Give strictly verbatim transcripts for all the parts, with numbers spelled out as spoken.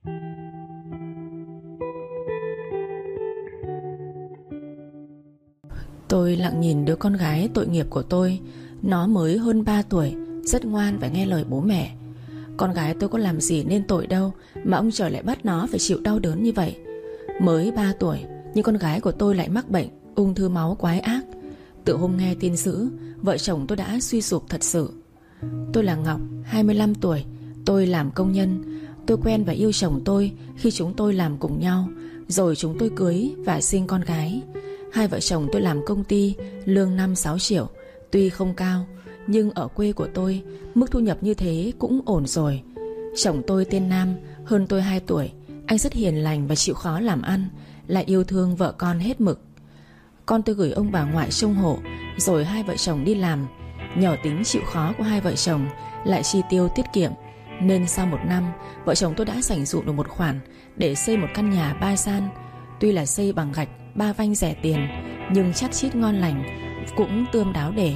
Tôi lặng nhìn đứa con gái tội nghiệp của tôi. Nó mới hơn ba tuổi, rất ngoan và nghe lời bố mẹ. Con gái tôi có làm gì nên tội đâu mà ông trời lại bắt nó phải chịu đau đớn như vậy. Mới ba tuổi nhưng con gái của tôi lại mắc bệnh ung thư máu quái ác. Từ hôm nghe tin dữ, vợ chồng tôi đã suy sụp thật sự. Tôi là Ngọc, hai mươi lăm tuổi. Tôi làm công nhân. Tôi quen và yêu chồng tôi khi chúng tôi làm cùng nhau. Rồi chúng tôi cưới và sinh con gái. Hai vợ chồng tôi làm công ty, lương năm sáu triệu. Tuy không cao, nhưng ở quê của tôi, mức thu nhập như thế cũng ổn rồi. Chồng tôi tên Nam, hơn tôi hai tuổi. Anh rất hiền lành và chịu khó làm ăn, lại yêu thương vợ con hết mực. Con tôi gửi ông bà ngoại trông hộ, rồi hai vợ chồng đi làm. Nhờ tính chịu khó của hai vợ chồng, lại chi tiêu tiết kiệm, nên sau một năm, vợ chồng tôi đã dành dụm được một khoản để xây một căn nhà ba gian. Tuy là xây bằng gạch ba vanh rẻ tiền, nhưng chát chít ngon lành, cũng tươm đáo để.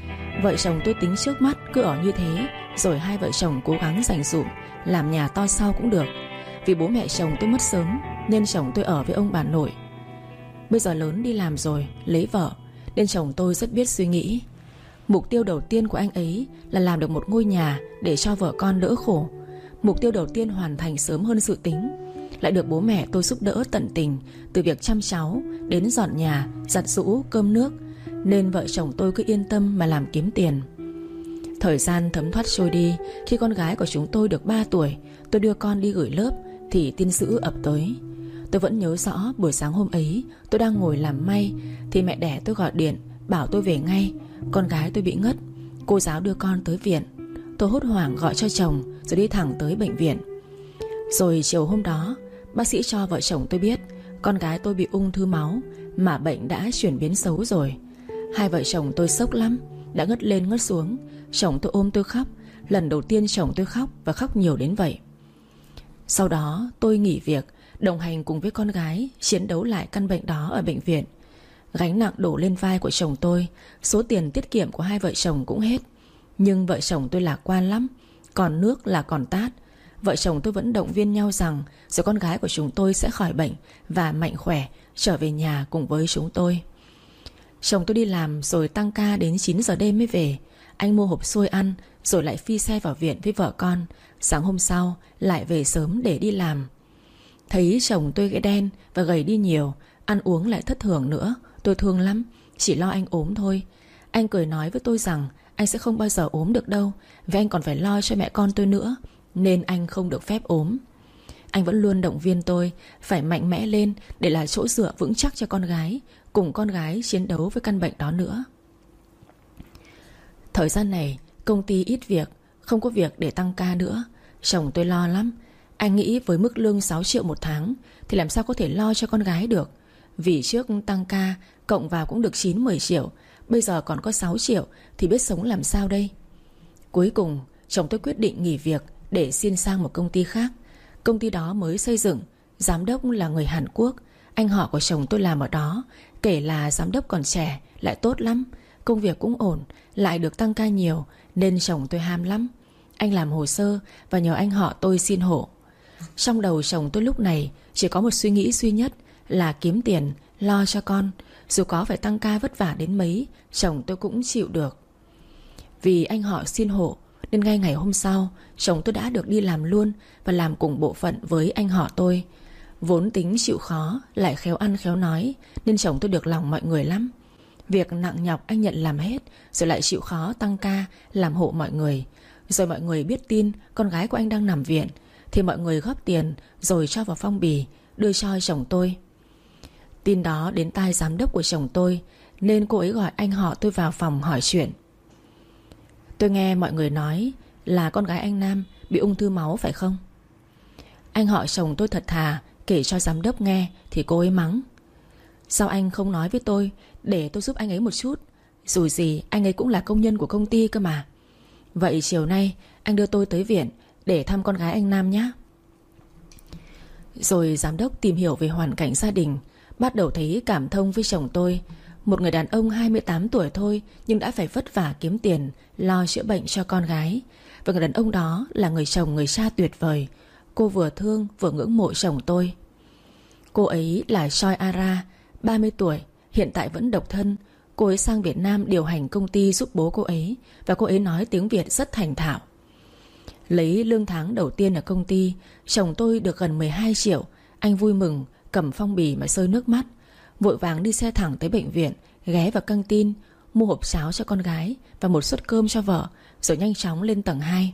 Vợ chồng tôi tính trước mắt cứ ở như thế, rồi hai vợ chồng cố gắng dành dụm làm nhà to sau cũng được. Vì bố mẹ chồng tôi mất sớm, nên chồng tôi ở với ông bà nội. Bây giờ lớn đi làm rồi, lấy vợ, nên chồng tôi rất biết suy nghĩ. Mục tiêu đầu tiên của anh ấy là làm được một ngôi nhà để cho vợ con đỡ khổ. Mục tiêu đầu tiên hoàn thành sớm hơn dự tính, lại được bố mẹ tôi giúp đỡ tận tình, từ việc chăm cháu đến dọn nhà, giặt giũ, cơm nước. Nên vợ chồng tôi cứ yên tâm mà làm kiếm tiền. Thời gian thấm thoát trôi đi. Khi con gái của chúng tôi được ba tuổi, tôi đưa con đi gửi lớp thì tin dữ ập tới. Tôi vẫn nhớ rõ buổi sáng hôm ấy, tôi đang ngồi làm may thì mẹ đẻ tôi gọi điện bảo tôi về ngay. Con gái tôi bị ngất, cô giáo đưa con tới viện. Tôi hốt hoảng gọi cho chồng rồi đi thẳng tới bệnh viện. Rồi chiều hôm đó, bác sĩ cho vợ chồng tôi biết con gái tôi bị ung thư máu, mà bệnh đã chuyển biến xấu rồi. Hai vợ chồng tôi sốc lắm, đã ngất lên ngất xuống. Chồng tôi ôm tôi khóc. Lần đầu tiên chồng tôi khóc, và khóc nhiều đến vậy. Sau đó tôi nghỉ việc, đồng hành cùng với con gái chiến đấu lại căn bệnh đó ở bệnh viện. Gánh nặng đổ lên vai của chồng tôi. Số tiền tiết kiệm của hai vợ chồng cũng hết. Nhưng vợ chồng tôi lạc quan lắm, còn nước là còn tát. Vợ chồng tôi vẫn động viên nhau rằng rồi con gái của chúng tôi sẽ khỏi bệnh và mạnh khỏe trở về nhà cùng với chúng tôi. Chồng tôi đi làm rồi tăng ca đến chín giờ đêm mới về. Anh mua hộp xôi ăn, rồi lại phi xe vào viện với vợ con. Sáng hôm sau lại về sớm để đi làm. Thấy chồng tôi gãy đen và gầy đi nhiều, ăn uống lại thất thường nữa. Tôi thương lắm, chỉ lo anh ốm thôi. Anh cười nói với tôi rằng anh sẽ không bao giờ ốm được đâu, vì anh còn phải lo cho mẹ con tôi nữa, nên anh không được phép ốm. Anh vẫn luôn động viên tôi phải mạnh mẽ lên để là chỗ dựa vững chắc cho con gái, cùng con gái chiến đấu với căn bệnh đó nữa. Thời gian này công ty ít việc, không có việc để tăng ca nữa. Chồng tôi lo lắm. Anh nghĩ với mức lương sáu triệu một tháng thì làm sao có thể lo cho con gái được. Vì trước tăng ca cộng vào cũng được chín mười triệu, bây giờ còn có sáu triệu thì biết sống làm sao đây. Cuối cùng chồng tôi quyết định nghỉ việc để xin sang một công ty khác. Công ty đó mới xây dựng, giám đốc là người Hàn Quốc. Anh họ của chồng tôi làm ở đó. Kể là giám đốc còn trẻ, lại tốt lắm. Công việc cũng ổn, lại được tăng ca nhiều, nên chồng tôi ham lắm. Anh làm hồ sơ và nhờ anh họ tôi xin hộ. Trong đầu chồng tôi lúc này chỉ có một suy nghĩ duy nhất là kiếm tiền, lo cho con. Dù có phải tăng ca vất vả đến mấy, chồng tôi cũng chịu được. Vì anh họ xin hộ nên ngay ngày hôm sau, chồng tôi đã được đi làm luôn và làm cùng bộ phận với anh họ tôi. Vốn tính chịu khó, lại khéo ăn khéo nói, nên chồng tôi được lòng mọi người lắm. Việc nặng nhọc anh nhận làm hết, rồi lại chịu khó tăng ca làm hộ mọi người. Rồi mọi người biết tin con gái của anh đang nằm viện thì mọi người góp tiền rồi cho vào phong bì đưa cho chồng tôi. Tin đó đến tai giám đốc của chồng tôi, nên cô ấy gọi anh họ tôi vào phòng hỏi chuyện. Tôi nghe mọi người nói là con gái anh Nam bị ung thư máu phải không? Anh họ chồng tôi thật thà kể cho giám đốc nghe thì cô ấy mắng: sao anh không nói với tôi để tôi giúp anh ấy một chút? Dù gì anh ấy cũng là công nhân của công ty cơ mà. Vậy chiều nay anh đưa tôi tới viện để thăm con gái anh Nam nhé. Rồi giám đốc tìm hiểu về hoàn cảnh gia đình, bắt đầu thấy cảm thông với chồng tôi. Một người đàn ông hai mươi tám tuổi thôi, nhưng đã phải vất vả kiếm tiền lo chữa bệnh cho con gái. Và người đàn ông đó là người chồng người cha tuyệt vời. Cô vừa thương vừa ngưỡng mộ chồng tôi. Cô ấy là Choi Ara, ba mươi tuổi, hiện tại vẫn độc thân. Cô ấy sang Việt Nam điều hành công ty giúp bố cô ấy, và cô ấy nói tiếng Việt rất thành thạo. Lấy lương tháng đầu tiên ở công ty, chồng tôi được gần mười hai triệu. Anh vui mừng, cầm phong bì mà rơi nước mắt, vội vàng đi xe thẳng tới bệnh viện, ghé vào căng tin, mua hộp cháo cho con gái và một suất cơm cho vợ, rồi nhanh chóng lên tầng hai.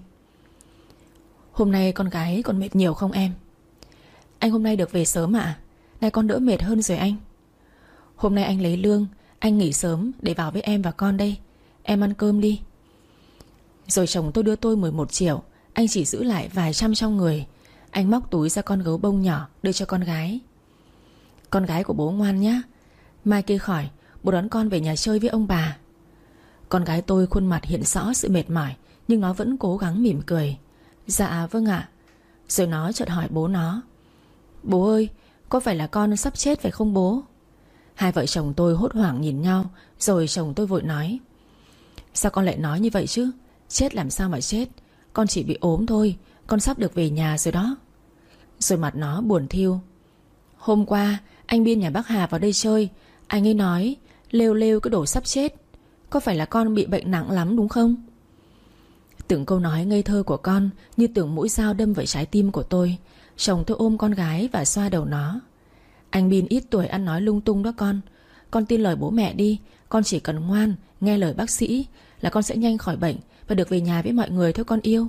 Hôm nay con gái còn mệt nhiều không em? Anh hôm nay được về sớm ạ. À? Nay con đỡ mệt hơn rồi anh. Hôm nay anh lấy lương, anh nghỉ sớm để vào với em và con đây. Em ăn cơm đi. Rồi chồng tôi đưa tôi mười một triệu. Anh chỉ giữ lại vài trăm trong người. Anh móc túi ra con gấu bông nhỏ đưa cho con gái. Con gái của bố ngoan nhá. Mai kia khỏi, bố đón con về nhà chơi với ông bà. Con gái tôi khuôn mặt hiện rõ sự mệt mỏi, nhưng nó vẫn cố gắng mỉm cười. Dạ vâng ạ. Rồi nó chợt hỏi bố nó: Bố ơi, có phải là con sắp chết phải không bố? Hai vợ chồng tôi hốt hoảng nhìn nhau. Rồi chồng tôi vội nói: Sao con lại nói như vậy chứ? Chết làm sao mà chết? Con chỉ bị ốm thôi. Con sắp được về nhà rồi đó. Rồi mặt nó buồn thiu: Hôm qua anh Biên nhà bác Hà vào đây chơi. Anh ấy nói lêu lêu cái đồ sắp chết. Có phải là con bị bệnh nặng lắm đúng không? Từng câu nói ngây thơ của con như từng mũi dao đâm vào trái tim của tôi. Chồng tôi ôm con gái và xoa đầu nó: Anh Bin ít tuổi ăn nói lung tung đó con. Con tin lời bố mẹ đi. Con chỉ cần ngoan, nghe lời bác sĩ là con sẽ nhanh khỏi bệnh và được về nhà với mọi người thôi con yêu.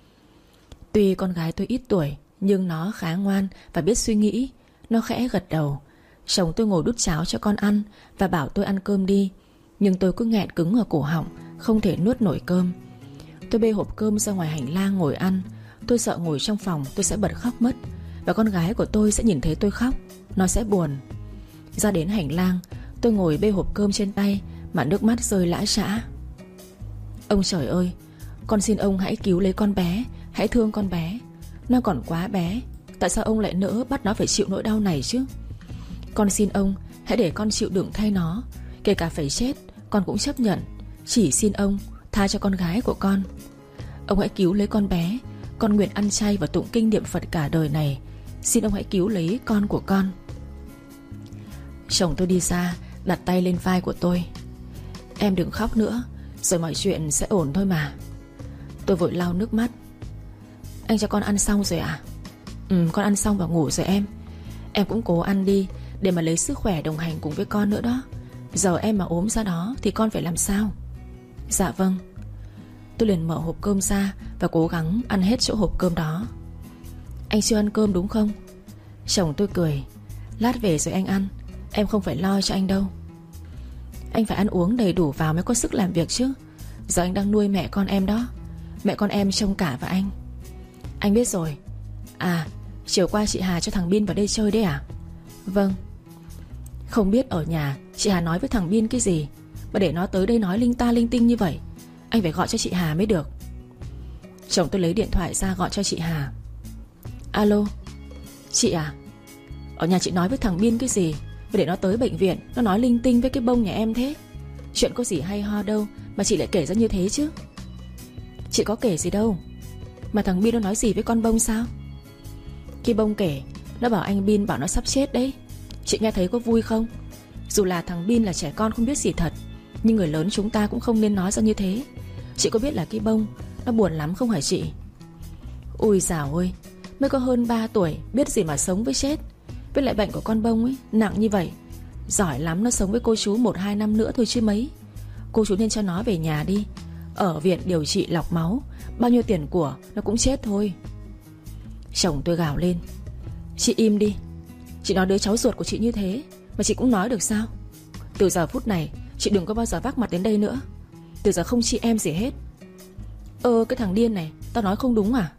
Tuy con gái tôi ít tuổi, nhưng nó khá ngoan và biết suy nghĩ. Nó khẽ gật đầu. Chồng tôi ngồi đút cháo cho con ăn và bảo tôi ăn cơm đi. Nhưng tôi cứ nghẹn cứng ở cổ họng, không thể nuốt nổi cơm. Tôi bê hộp cơm ra ngoài hành lang ngồi ăn. Tôi sợ ngồi trong phòng tôi sẽ bật khóc mất, và con gái của tôi sẽ nhìn thấy tôi khóc, nó sẽ buồn. Ra đến hành lang, tôi ngồi bê hộp cơm trên tay mà nước mắt rơi lã chã. Ông trời ơi, con xin ông hãy cứu lấy con bé. Hãy thương con bé. Nó còn quá bé. Tại sao ông lại nỡ bắt nó phải chịu nỗi đau này chứ? Con xin ông hãy để con chịu đựng thay nó. Kể cả phải chết con cũng chấp nhận. Chỉ xin ông tha cho con gái của con. Ông hãy cứu lấy con bé. Con nguyện ăn chay và tụng kinh niệm Phật cả đời này. Xin ông hãy cứu lấy con của con. Chồng tôi đi ra, đặt tay lên vai của tôi: Em đừng khóc nữa, rồi mọi chuyện sẽ ổn thôi mà. Tôi vội lau nước mắt. Anh cho con ăn xong rồi à? Ừ, con ăn xong và ngủ rồi em. Em cũng cố ăn đi, để mà lấy sức khỏe đồng hành cùng với con nữa đó. Giờ em mà ốm ra đó thì con phải làm sao? Dạ vâng. Tôi liền mở hộp cơm ra và cố gắng ăn hết chỗ hộp cơm đó. Anh chưa ăn cơm đúng không? Chồng tôi cười: Lát về rồi anh ăn. Em không phải lo cho anh đâu. Anh phải ăn uống đầy đủ vào mới có sức làm việc chứ. Giờ anh đang nuôi mẹ con em đó. Mẹ con em trông cả vào anh. Anh biết rồi. À, chiều qua chị Hà cho thằng Bin vào đây chơi đấy à? Vâng. Không biết ở nhà chị Hà nói với thằng Bin cái gì mà để nó tới đây nói linh ta linh tinh như vậy. Anh phải gọi cho chị Hà mới được. Chồng tôi lấy điện thoại ra gọi cho chị Hà. Alo. Chị à, ở nhà chị nói với thằng Bin cái gì mà để nó tới bệnh viện, nó nói linh tinh với cái bông nhà em thế? Chuyện có gì hay ho đâu mà chị lại kể ra như thế chứ? Chị có kể gì đâu. Mà thằng Bin nó nói gì với con bông sao? Cái bông kể, nó bảo anh Bin bảo nó sắp chết đấy. Chị nghe thấy có vui không? Dù là thằng Bin là trẻ con không biết gì thật, nhưng người lớn chúng ta cũng không nên nói ra như thế. Chị có biết là cái bông nó buồn lắm không hả chị? Ui dào ơi, mới có hơn ba tuổi, biết gì mà sống với chết. Với lại bệnh của con bông ấy nặng như vậy, giỏi lắm nó sống với cô chú một hai năm nữa thôi chứ mấy. Cô chú nên cho nó về nhà đi. Ở viện điều trị lọc máu, bao nhiêu tiền của nó cũng chết thôi. Chồng tôi gào lên: Chị im đi. Chị nói đứa cháu ruột của chị như thế mà chị cũng nói được sao? Từ giờ phút này chị đừng có bao giờ vác mặt đến đây nữa. Từ giờ không chị em gì hết. Ơ cái thằng điên này, tao nói không đúng à?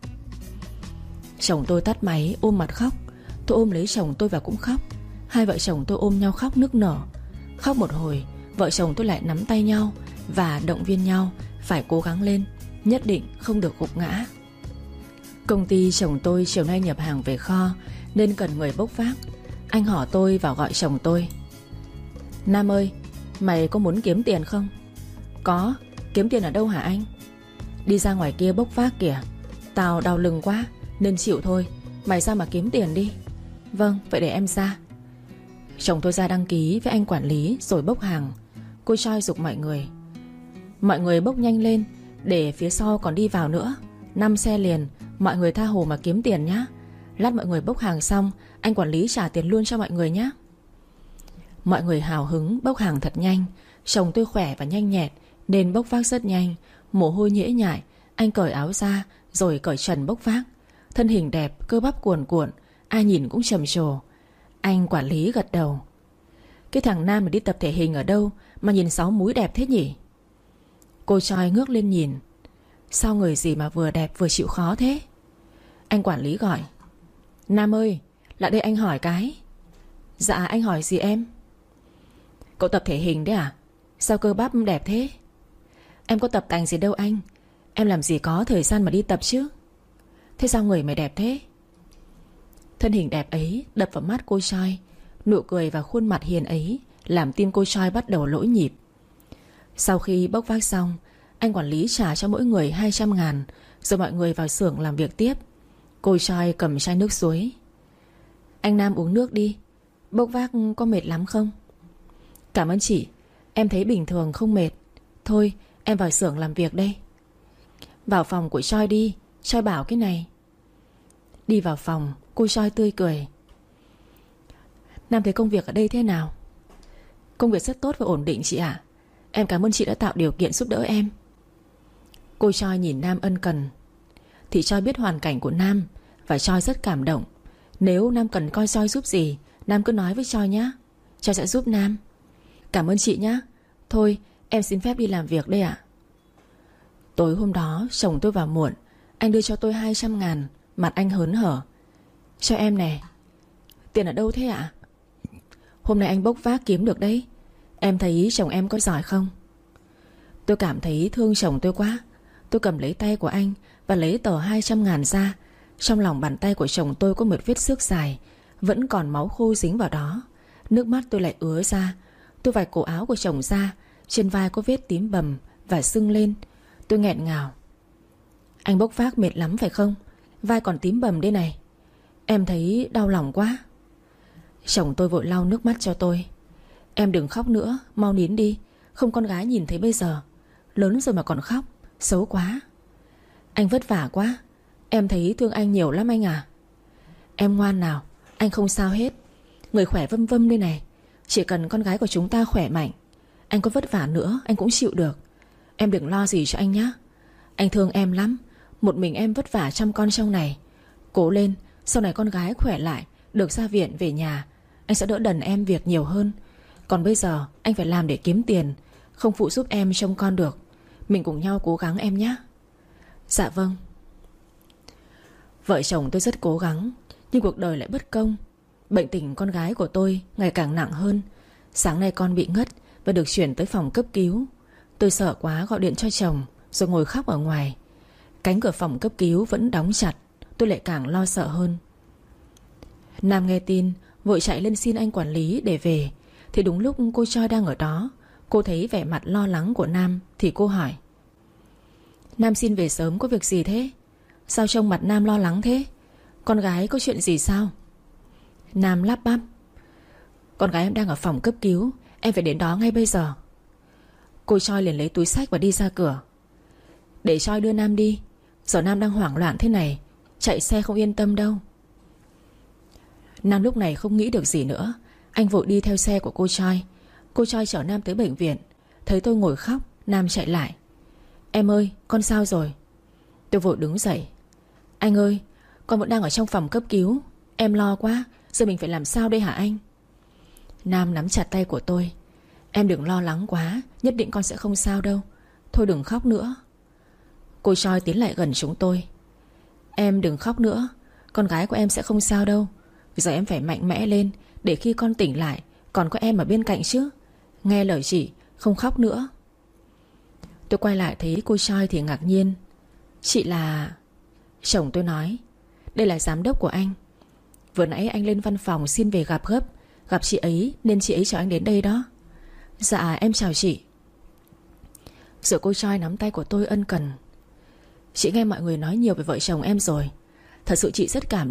Chồng tôi tắt máy ôm mặt khóc. Tôi ôm lấy chồng tôi và cũng khóc. Hai vợ chồng tôi ôm nhau khóc nức nở. Khóc một hồi, vợ chồng tôi lại nắm tay nhau và động viên nhau phải cố gắng lên, nhất định không được gục ngã. Công ty chồng tôi chiều nay nhập hàng về kho nên cần người bốc vác. Anh hỏi tôi vào gọi chồng tôi: Nam ơi, mày có muốn kiếm tiền không? Có. Kiếm tiền ở đâu hả anh? Đi ra ngoài kia bốc vác kìa. Tao đau lưng quá nên chịu thôi. Mày ra mà kiếm tiền đi. Vâng, vậy để em ra. Chồng tôi ra đăng ký với anh quản lý rồi bốc hàng. Cô Choi giục mọi người. Mọi người bốc nhanh lên, để phía sau còn đi vào nữa. Năm xe liền, mọi người tha hồ mà kiếm tiền nhá. Lát mọi người bốc hàng xong, anh quản lý trả tiền luôn cho mọi người nhé. Mọi người hào hứng bốc hàng thật nhanh. Chồng tôi khỏe và nhanh nhẹn nên bốc vác rất nhanh. Mồ hôi nhễ nhại. Anh cởi áo ra rồi cởi trần bốc vác. Thân hình đẹp, cơ bắp cuồn cuộn, ai nhìn cũng trầm trồ. Anh quản lý gật đầu. Cái thằng Nam mà đi tập thể hình ở đâu mà nhìn sáu múi đẹp thế nhỉ? Cô Choi ngước lên nhìn. Sao người gì mà vừa đẹp vừa chịu khó thế? Anh quản lý gọi. Nam ơi, lại đây anh hỏi cái. Dạ, anh hỏi gì em? Cậu tập thể hình đấy à? Sao cơ bắp đẹp thế? Em có tập tành gì đâu anh. Em làm gì có thời gian mà đi tập chứ. Thế sao người mày đẹp thế? Thân hình đẹp ấy đập vào mắt cô Choi. Nụ cười và khuôn mặt hiền ấy làm tim cô Choi bắt đầu lỗi nhịp. Sau khi bốc vác xong, anh quản lý trả cho mỗi người hai trăm ngàn. Rồi mọi người vào xưởng làm việc tiếp. Cô Choi cầm chai nước suối. Anh Nam uống nước đi. Bốc vác có mệt lắm không? Cảm ơn chị. Em thấy bình thường không mệt. Thôi em vào xưởng làm việc đây. Vào phòng của Choi đi. Choi bảo cái này. Đi vào phòng, cô Choi tươi cười. Nam thấy công việc ở đây thế nào? Công việc rất tốt và ổn định chị ạ. Em cảm ơn chị đã tạo điều kiện giúp đỡ em. Cô Choi nhìn Nam ân cần. Thì Choi biết hoàn cảnh của Nam và Choi rất cảm động. Nếu Nam cần coi Choi giúp gì, Nam cứ nói với Choi nhé. Choi sẽ giúp Nam. Cảm ơn chị nhé. Thôi em xin phép đi làm việc đây ạ. Tối hôm đó chồng tôi vào muộn. Anh đưa cho tôi hai trăm ngàn. Mặt anh hớn hở. Cho em nè. Tiền ở đâu thế ạ? Hôm nay anh bốc vác kiếm được đấy. Em thấy chồng em có giỏi không? Tôi cảm thấy thương chồng tôi quá. Tôi cầm lấy tay của anh và lấy tờ hai trăm ngàn ra. Trong lòng bàn tay của chồng tôi có một vết xước dài, vẫn còn máu khô dính vào đó. Nước mắt tôi lại ứa ra. Tôi vạch cổ áo của chồng ra. Trên vai có vết tím bầm và sưng lên. Tôi nghẹn ngào. Anh bốc vác mệt lắm phải không? Vai còn tím bầm đây này. Em thấy đau lòng quá. Chồng tôi vội lau nước mắt cho tôi. Em đừng khóc nữa, mau nín đi. Không con gái nhìn thấy bây giờ. Lớn rồi mà còn khóc, xấu quá. Anh vất vả quá. Em thấy thương anh nhiều lắm anh à. Em ngoan nào, anh không sao hết. Người khỏe vâm vâm đây này. Chỉ cần con gái của chúng ta khỏe mạnh. Anh có vất vả nữa anh cũng chịu được. Em đừng lo gì cho anh nhé. Anh thương em lắm. Một mình em vất vả chăm con trong này. Cố lên, sau này con gái khỏe lại, được ra viện về nhà, anh sẽ đỡ đần em việc nhiều hơn. Còn bây giờ anh phải làm để kiếm tiền, không phụ giúp em trông con được. Mình cùng nhau cố gắng em nhé. Dạ vâng. Vợ chồng tôi rất cố gắng, nhưng cuộc đời lại bất công. Bệnh tình con gái của tôi ngày càng nặng hơn. Sáng nay con bị ngất và được chuyển tới phòng cấp cứu. Tôi sợ quá gọi điện cho chồng, rồi ngồi khóc ở ngoài. Cánh cửa phòng cấp cứu vẫn đóng chặt. Tôi lại càng lo sợ hơn. Nam nghe tin vội chạy lên xin anh quản lý để về. Thì đúng lúc cô Choi đang ở đó. Cô thấy vẻ mặt lo lắng của Nam thì cô hỏi. Nam xin về sớm có việc gì thế? Sao trông mặt Nam lo lắng thế? Con gái có chuyện gì sao? Nam lắp bắp. Con gái em đang ở phòng cấp cứu. Em phải đến đó ngay bây giờ. Cô Choi liền lấy túi xách và đi ra cửa. Để Choi đưa Nam đi. Giờ Nam đang hoảng loạn thế này, chạy xe không yên tâm đâu. Nam lúc này không nghĩ được gì nữa. Anh vội đi theo xe của cô Choi. Cô Choi chở Nam tới bệnh viện. Thấy tôi ngồi khóc, Nam chạy lại. Em ơi, con sao rồi? Tôi vội đứng dậy. Anh ơi, con vẫn đang ở trong phòng cấp cứu. Em lo quá, giờ mình phải làm sao đây hả anh? Nam nắm chặt tay của tôi. Em đừng lo lắng quá, nhất định con sẽ không sao đâu. Thôi đừng khóc nữa. Cô Choi tiến lại gần chúng tôi. Em đừng khóc nữa, con gái của em sẽ không sao đâu. Giờ em phải mạnh mẽ lên, để khi con tỉnh lại còn có em ở bên cạnh chứ. Nghe lời chị, không khóc nữa. Tôi quay lại thấy cô Choi thì ngạc nhiên. Chị là... Chồng tôi nói. Đây là giám đốc của anh. Vừa nãy anh lên văn phòng xin về gặp gấp. Gặp chị ấy nên chị ấy cho anh đến đây đó. Dạ em chào chị. Rồi cô Choi nắm tay của tôi ân cần. Chị nghe mọi người nói nhiều về vợ chồng em rồi. Thật sự chị rất cảm động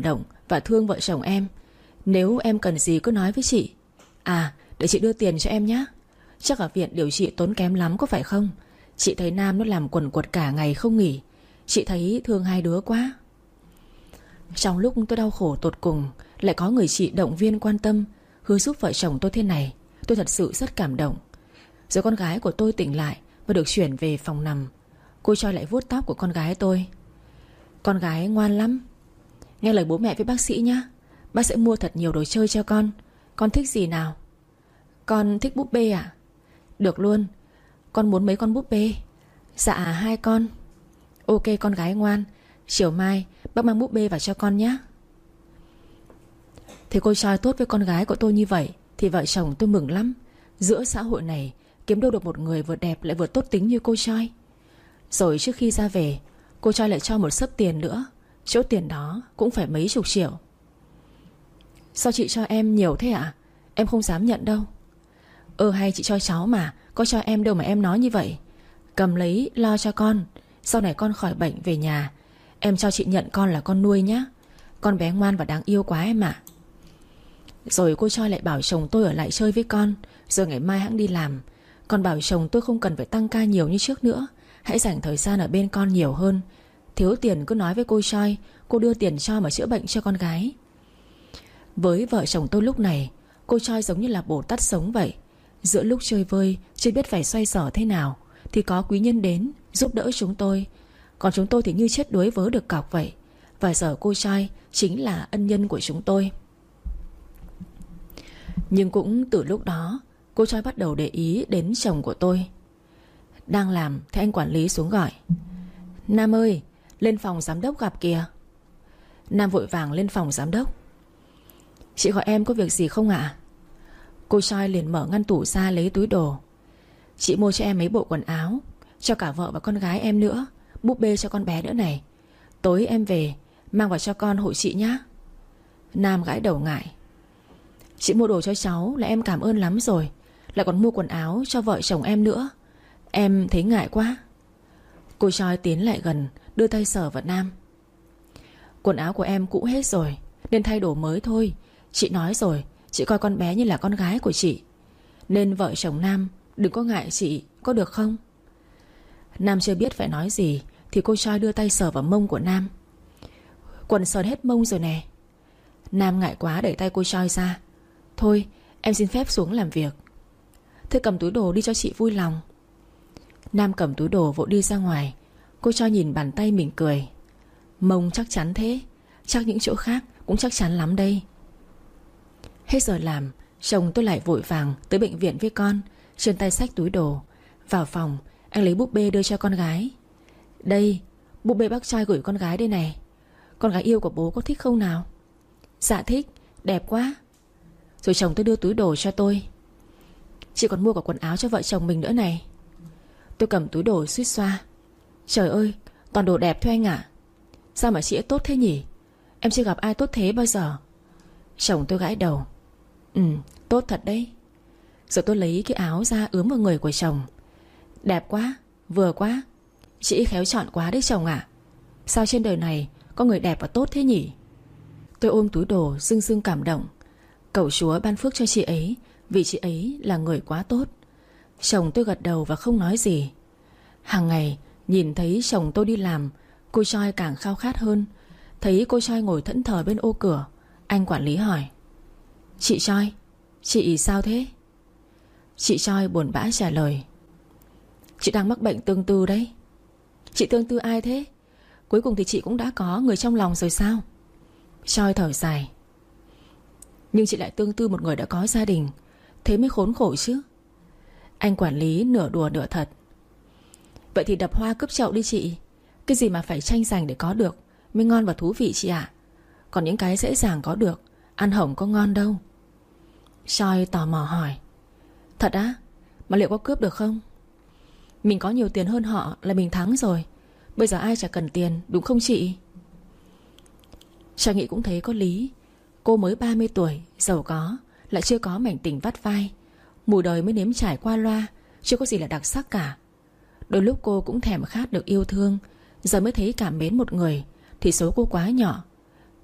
và thương vợ chồng em. Nếu em cần gì cứ nói với chị. À, để chị đưa tiền cho em nhé. Chắc ở viện điều trị tốn kém lắm có phải không? Chị thấy Nam nó làm quần quật cả ngày không nghỉ. Chị thấy thương hai đứa quá. Trong lúc tôi đau khổ tột cùng, lại có người chị động viên quan tâm, hứa giúp vợ chồng tôi thế này. Tôi thật sự rất cảm động. Rồi con gái của tôi tỉnh lại và được chuyển về phòng nằm. Cô Choi lại vuốt tóc của con gái tôi. Con gái ngoan lắm. Nghe lời bố mẹ với bác sĩ nhá. Bác sẽ mua thật nhiều đồ chơi cho con. Con thích gì nào? Con thích búp bê ạ. Được luôn. Con muốn mấy con búp bê? Dạ hai con. Ok con gái ngoan. Chiều mai bác mang búp bê vào cho con nhé. Thì cô Choi tốt với con gái của tôi như vậy thì vợ chồng tôi mừng lắm. Giữa xã hội này kiếm đâu được một người vừa đẹp lại vừa tốt tính như cô Choi. Rồi trước khi ra về, cô Choi lại cho một xấp tiền nữa. Chỗ tiền đó cũng phải mấy chục triệu. Sao chị cho em nhiều thế ạ? Em không dám nhận đâu. Ờ hay chị cho cháu mà, có cho em đâu mà em nói như vậy. Cầm lấy lo cho con. Sau này con khỏi bệnh về nhà, em cho chị nhận con là con nuôi nhé. Con bé ngoan và đáng yêu quá em ạ. Rồi cô Choi lại bảo chồng tôi ở lại chơi với con, rồi ngày mai hẵng đi làm. Còn bảo chồng tôi không cần phải tăng ca nhiều như trước nữa, hãy dành thời gian ở bên con nhiều hơn. Thiếu tiền cứ nói với cô Choi, cô đưa tiền cho mà chữa bệnh cho con gái. Với vợ chồng tôi lúc này, cô Choi giống như là Bồ Tát sống vậy. Giữa lúc chơi vơi, chưa biết phải xoay sở thế nào, thì có quý nhân đến giúp đỡ chúng tôi. Còn chúng tôi thì như chết đuối vớ được cọc vậy. Và giờ cô Choi chính là ân nhân của chúng tôi. Nhưng cũng từ lúc đó, cô Choi bắt đầu để ý đến chồng của tôi. Đang làm thì anh quản lý xuống gọi. Nam ơi, lên phòng giám đốc gặp kìa. Nam vội vàng lên phòng giám đốc. Chị gọi em có việc gì không ạ? Cô Choi liền mở ngăn tủ ra lấy túi đồ. Chị mua cho em mấy bộ quần áo, cho cả vợ và con gái em nữa, búp bê cho con bé nữa này. Tối em về mang vào cho con hộ chị nhé. Nam gãi đầu ngại. Chị mua đồ cho cháu là em cảm ơn lắm rồi, lại còn mua quần áo cho vợ chồng em nữa. Em thấy ngại quá. Cô Choi tiến lại gần, đưa tay sờ vào Nam. Quần áo của em cũ hết rồi, nên thay đồ mới thôi. Chị nói rồi, chị coi con bé như là con gái của chị, nên vợ chồng Nam đừng có ngại chị, có được không? Nam chưa biết phải nói gì thì cô Choi đưa tay sờ vào mông của Nam. Quần sờn hết mông rồi nè. Nam ngại quá đẩy tay cô Choi ra. Thôi em xin phép xuống làm việc. Thế cầm túi đồ đi cho chị vui lòng. Nam cầm túi đồ vội đi ra ngoài. Cô Choi nhìn bàn tay mình cười. Mông chắc chắn thế, chắc những chỗ khác cũng chắc chắn lắm đây. Hết giờ làm, chồng tôi lại vội vàng tới bệnh viện với con, trên tay xách túi đồ. Vào phòng, anh lấy búp bê đưa cho con gái. Đây, búp bê bác Choi gửi con gái đây này. Con gái yêu của bố có thích không nào? Dạ thích, đẹp quá. Rồi chồng tôi đưa túi đồ cho tôi. Chị còn mua cả quần áo cho vợ chồng mình nữa này. Tôi cầm túi đồ suýt xoa. Trời ơi, toàn đồ đẹp thôi anh ạ. Sao mà chị ấy tốt thế nhỉ? Em chưa gặp ai tốt thế bao giờ. Chồng tôi gãi đầu. Ừ, tốt thật đấy. Rồi tôi lấy cái áo ra ướm vào người của chồng. Đẹp quá, vừa quá. Chị khéo chọn quá đấy chồng ạ. Sao trên đời này có người đẹp và tốt thế nhỉ? Tôi ôm túi đồ rưng rưng cảm động. Cầu Chúa ban phước cho chị ấy, vì chị ấy là người quá tốt. Chồng tôi gật đầu và không nói gì. Hàng ngày nhìn thấy chồng tôi đi làm, cô Choi càng khao khát hơn. Thấy cô Choi ngồi thẫn thờ bên ô cửa, anh quản lý hỏi. Chị Choi, chị sao thế? Chị Choi buồn bã trả lời. Chị đang mắc bệnh tương tư đấy. Chị tương tư ai thế? Cuối cùng thì chị cũng đã có người trong lòng rồi sao? Choi thở dài. Nhưng chị lại tương tư một người đã có gia đình, thế mới khốn khổ chứ. Anh quản lý nửa đùa nửa thật. Vậy thì đập hoa cướp chậu đi chị. Cái gì mà phải tranh giành để có được mới ngon và thú vị chị ạ. Còn những cái dễ dàng có được, ăn hỏng có ngon đâu. Choi tò mò hỏi. Thật á? Mà liệu có cướp được không? Mình có nhiều tiền hơn họ là mình thắng rồi. Bây giờ ai chả cần tiền, đúng không chị? Choi nghĩ cũng thấy có lý. Cô mới ba mươi tuổi, giàu có, lại chưa có mảnh tình vắt vai. Mùi đời mới nếm trải qua loa, chưa có gì là đặc sắc cả. Đôi lúc cô cũng thèm khát được yêu thương. Giờ mới thấy cảm mến một người thì số cô quá nhỏ.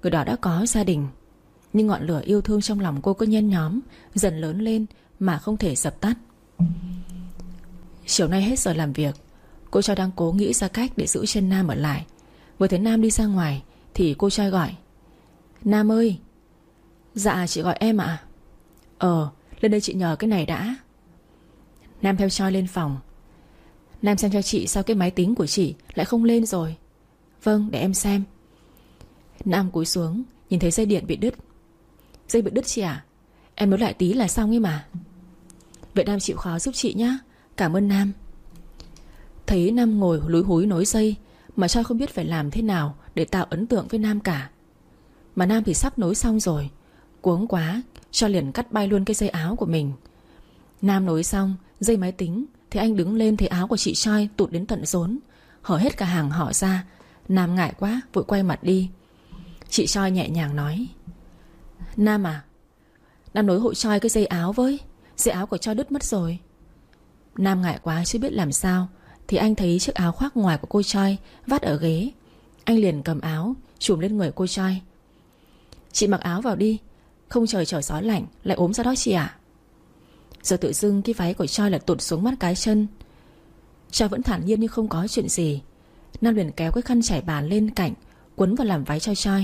Người đó đã có gia đình, nhưng ngọn lửa yêu thương trong lòng cô cứ nhen nhóm, dần lớn lên mà không thể dập tắt. Chiều nay hết giờ làm việc, cô Choi đang cố nghĩ ra cách để giữ chân Nam ở lại. Vừa thấy Nam đi ra ngoài thì cô Choi gọi: Nam ơi. Dạ chị gọi em ạ. À? Ờ lên đây chị nhờ cái này đã. Nam theo Choi lên phòng. Nam xem cho chị sao cái máy tính của chị lại không lên rồi. Vâng để em xem. Nam cúi xuống nhìn thấy dây điện bị đứt. Dây bị đứt chị à? Em nối lại tí là xong ấy mà. Vậy Nam chịu khó giúp chị nhá. Cảm ơn Nam. Thấy Nam ngồi lúi húi nối dây mà Choi không biết phải làm thế nào để tạo ấn tượng với Nam cả. Mà Nam thì sắp nối xong rồi. Cuống quá Choi liền cắt bay luôn cái dây áo của mình. Nam nối xong dây máy tính thì anh đứng lên thấy áo của chị Choi tụt đến tận rốn, hở hết cả hàng họ ra. Nam ngại quá vội quay mặt đi. Chị Choi nhẹ nhàng nói: Nam à, Nam nối hộ Choi cái dây áo với. Dây áo của Choi đứt mất rồi. Nam ngại quá chưa biết làm sao thì anh thấy chiếc áo khoác ngoài của cô Choi vắt ở ghế. Anh liền cầm áo trùm lên người cô Choi. Chị mặc áo vào đi, không trời trở gió lạnh lại ốm ra đó chị ạ. Giờ tự dưng cái váy của Choi là tụt xuống mắt cái chân. Choi vẫn thản nhiên như không có chuyện gì. Nam liền kéo cái khăn trải bàn lên cạnh, quấn vào làm váy cho Choi.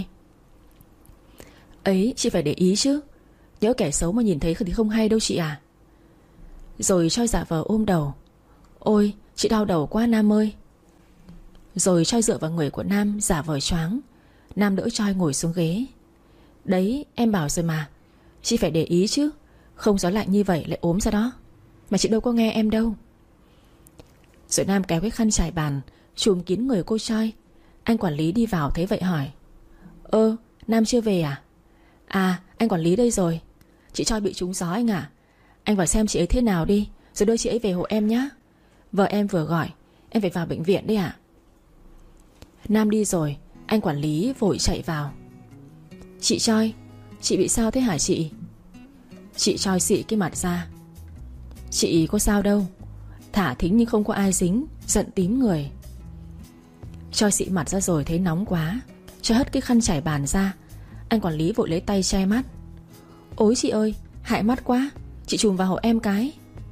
Ấy chị phải để ý chứ, nhớ kẻ xấu mà nhìn thấy thì không hay đâu chị à. Rồi Choi giả vờ ôm đầu. Ôi chị đau đầu quá Nam ơi. Rồi Choi dựa vào người của Nam giả vờ choáng. Nam đỡ Choi ngồi xuống ghế. Đấy em bảo rồi mà, chị phải để ý chứ, không gió lạnh như vậy lại ốm ra đó. Mà chị đâu có nghe em đâu. Rồi Nam kéo cái khăn trải bàn trùm kín người cô Choi. Anh quản lý đi vào thấy vậy hỏi: Ơ Nam chưa về à? À anh quản lý đây rồi. Chị Choi bị trúng gió anh à? Anh vào xem chị ấy thế nào đi, rồi đưa chị ấy về hộ em nhé. Vợ em vừa gọi, em phải vào bệnh viện đấy ạ. Nam đi rồi, anh quản lý vội chạy vào. Chị Choi, chị bị sao thế hả chị? Chị Choi xị cái mặt ra. Chị có sao đâu, thả thính nhưng không có ai dính, giận tím người. Choi xị mặt ra rồi thấy nóng quá, cho hất cái khăn trải bàn ra. Anh quản lý vội lấy tay che mắt. Ôi chị ơi, hại mắt quá, chị chùm vào hộ em cái.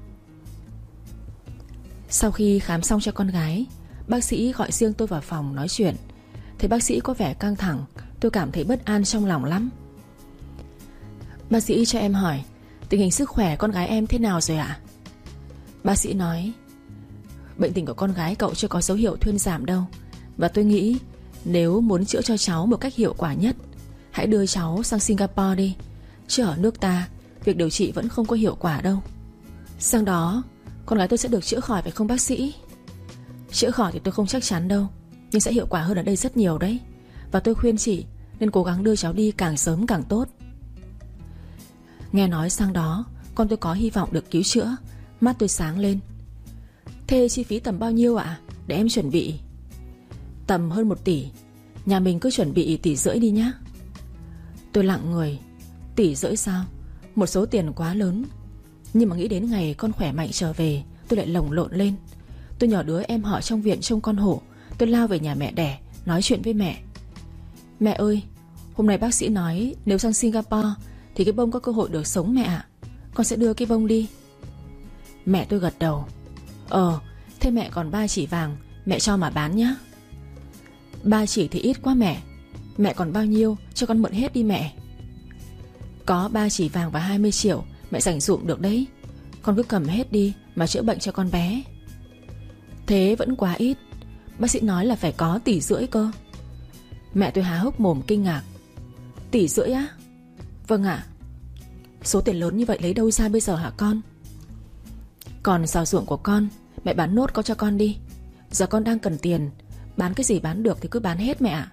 Sau khi khám xong cho con gái, bác sĩ gọi riêng tôi vào phòng nói chuyện. Thấy bác sĩ có vẻ căng thẳng, tôi cảm thấy bất an trong lòng lắm. Bác sĩ cho em hỏi tình hình sức khỏe con gái em thế nào rồi ạ? Bác sĩ nói: Bệnh tình của con gái cậu chưa có dấu hiệu thuyên giảm đâu. Và tôi nghĩ nếu muốn chữa cho cháu một cách hiệu quả nhất, hãy đưa cháu sang Singapore đi. Chứ ở nước ta việc điều trị vẫn không có hiệu quả đâu. Sang đó con gái tôi sẽ được chữa khỏi phải không bác sĩ? Chữa khỏi thì tôi không chắc chắn đâu, nhưng sẽ hiệu quả hơn ở đây rất nhiều đấy. Và tôi khuyên chị nên cố gắng đưa cháu đi càng sớm càng tốt. Nghe nói sang đó con tôi có hy vọng được cứu chữa. Mắt tôi sáng lên. Thế chi phí tầm bao nhiêu ạ? Để em chuẩn bị. Tầm hơn một tỷ. Nhà mình cứ chuẩn bị tỷ rưỡi đi nhá. Tôi lặng người. Tỷ rưỡi sao? Một số tiền quá lớn. Nhưng mà nghĩ đến ngày con khỏe mạnh trở về, tôi lại lồng lộn lên. Tôi nhờ đứa em họ trong viện trông con hộ. Tôi lao về nhà mẹ đẻ, nói chuyện với mẹ. Mẹ ơi, hôm nay bác sĩ nói nếu sang Singapore thì cái bông có cơ hội được sống mẹ ạ. Con sẽ đưa cái bông đi. Mẹ tôi gật đầu. Ờ, thế mẹ còn ba chỉ vàng, mẹ cho mà bán nhá. Ba chỉ thì ít quá mẹ. Mẹ còn bao nhiêu cho con mượn hết đi mẹ. Có ba chỉ vàng và hai mươi triệu, mẹ dành dụm được đấy. Con cứ cầm hết đi mà chữa bệnh cho con bé. Thế vẫn quá ít. Bác sĩ nói là phải có tỷ rưỡi cơ. Mẹ tôi há hốc mồm kinh ngạc. Tỷ rưỡi á? Vâng ạ. Số tiền lớn như vậy lấy đâu ra bây giờ hả con? Còn xào ruộng của con, mẹ bán nốt có cho con đi. Giờ con đang cần tiền, bán cái gì bán được thì cứ bán hết mẹ ạ.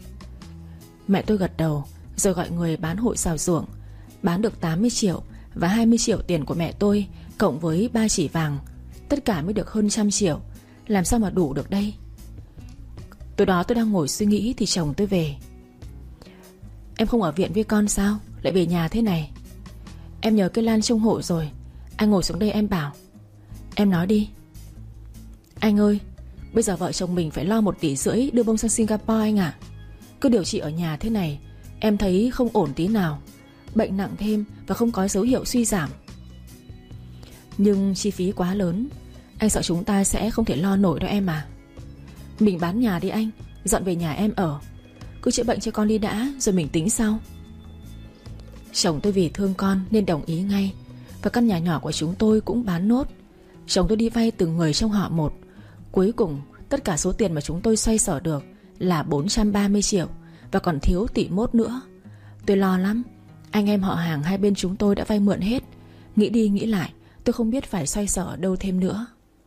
Mẹ tôi gật đầu, rồi gọi người bán hội xào ruộng. Bán được tám mươi triệu và hai mươi triệu tiền của mẹ tôi, cộng với ba chỉ vàng, tất cả mới được hơn trăm triệu. Làm sao mà đủ được đây? Tối đó tôi đang ngồi suy nghĩ thì chồng tôi về. Em không ở viện với con sao? Lại về nhà thế này? Em nhờ cái Lan trông hộ rồi. Anh ngồi xuống đây em bảo. Em nói đi. Anh ơi, bây giờ vợ chồng mình phải lo một tỷ rưỡi đưa bông sang Singapore anh ạ. Cứ điều trị ở nhà thế này, Em thấy không ổn tí nào, bệnh nặng thêm và không có dấu hiệu suy giảm. Nhưng chi phí quá lớn, anh sợ chúng ta sẽ không thể lo nổi đâu em à. Mình bán nhà đi anh, dọn về nhà em ở. Cứ chữa bệnh cho con đi đã, rồi mình tính sau. Chồng tôi vì thương con nên đồng ý ngay. Và căn nhà nhỏ của chúng tôi cũng bán nốt. Chồng tôi đi vay từng người trong họ một. Cuối cùng tất cả số tiền mà chúng tôi xoay sở được là bốn trăm ba mươi triệu, và còn thiếu tỷ mốt nữa. Tôi lo lắm. Anh em họ hàng hai bên chúng tôi đã vay mượn hết. Nghĩ đi nghĩ lại, tôi không biết phải xoay sở ở đâu thêm nữa.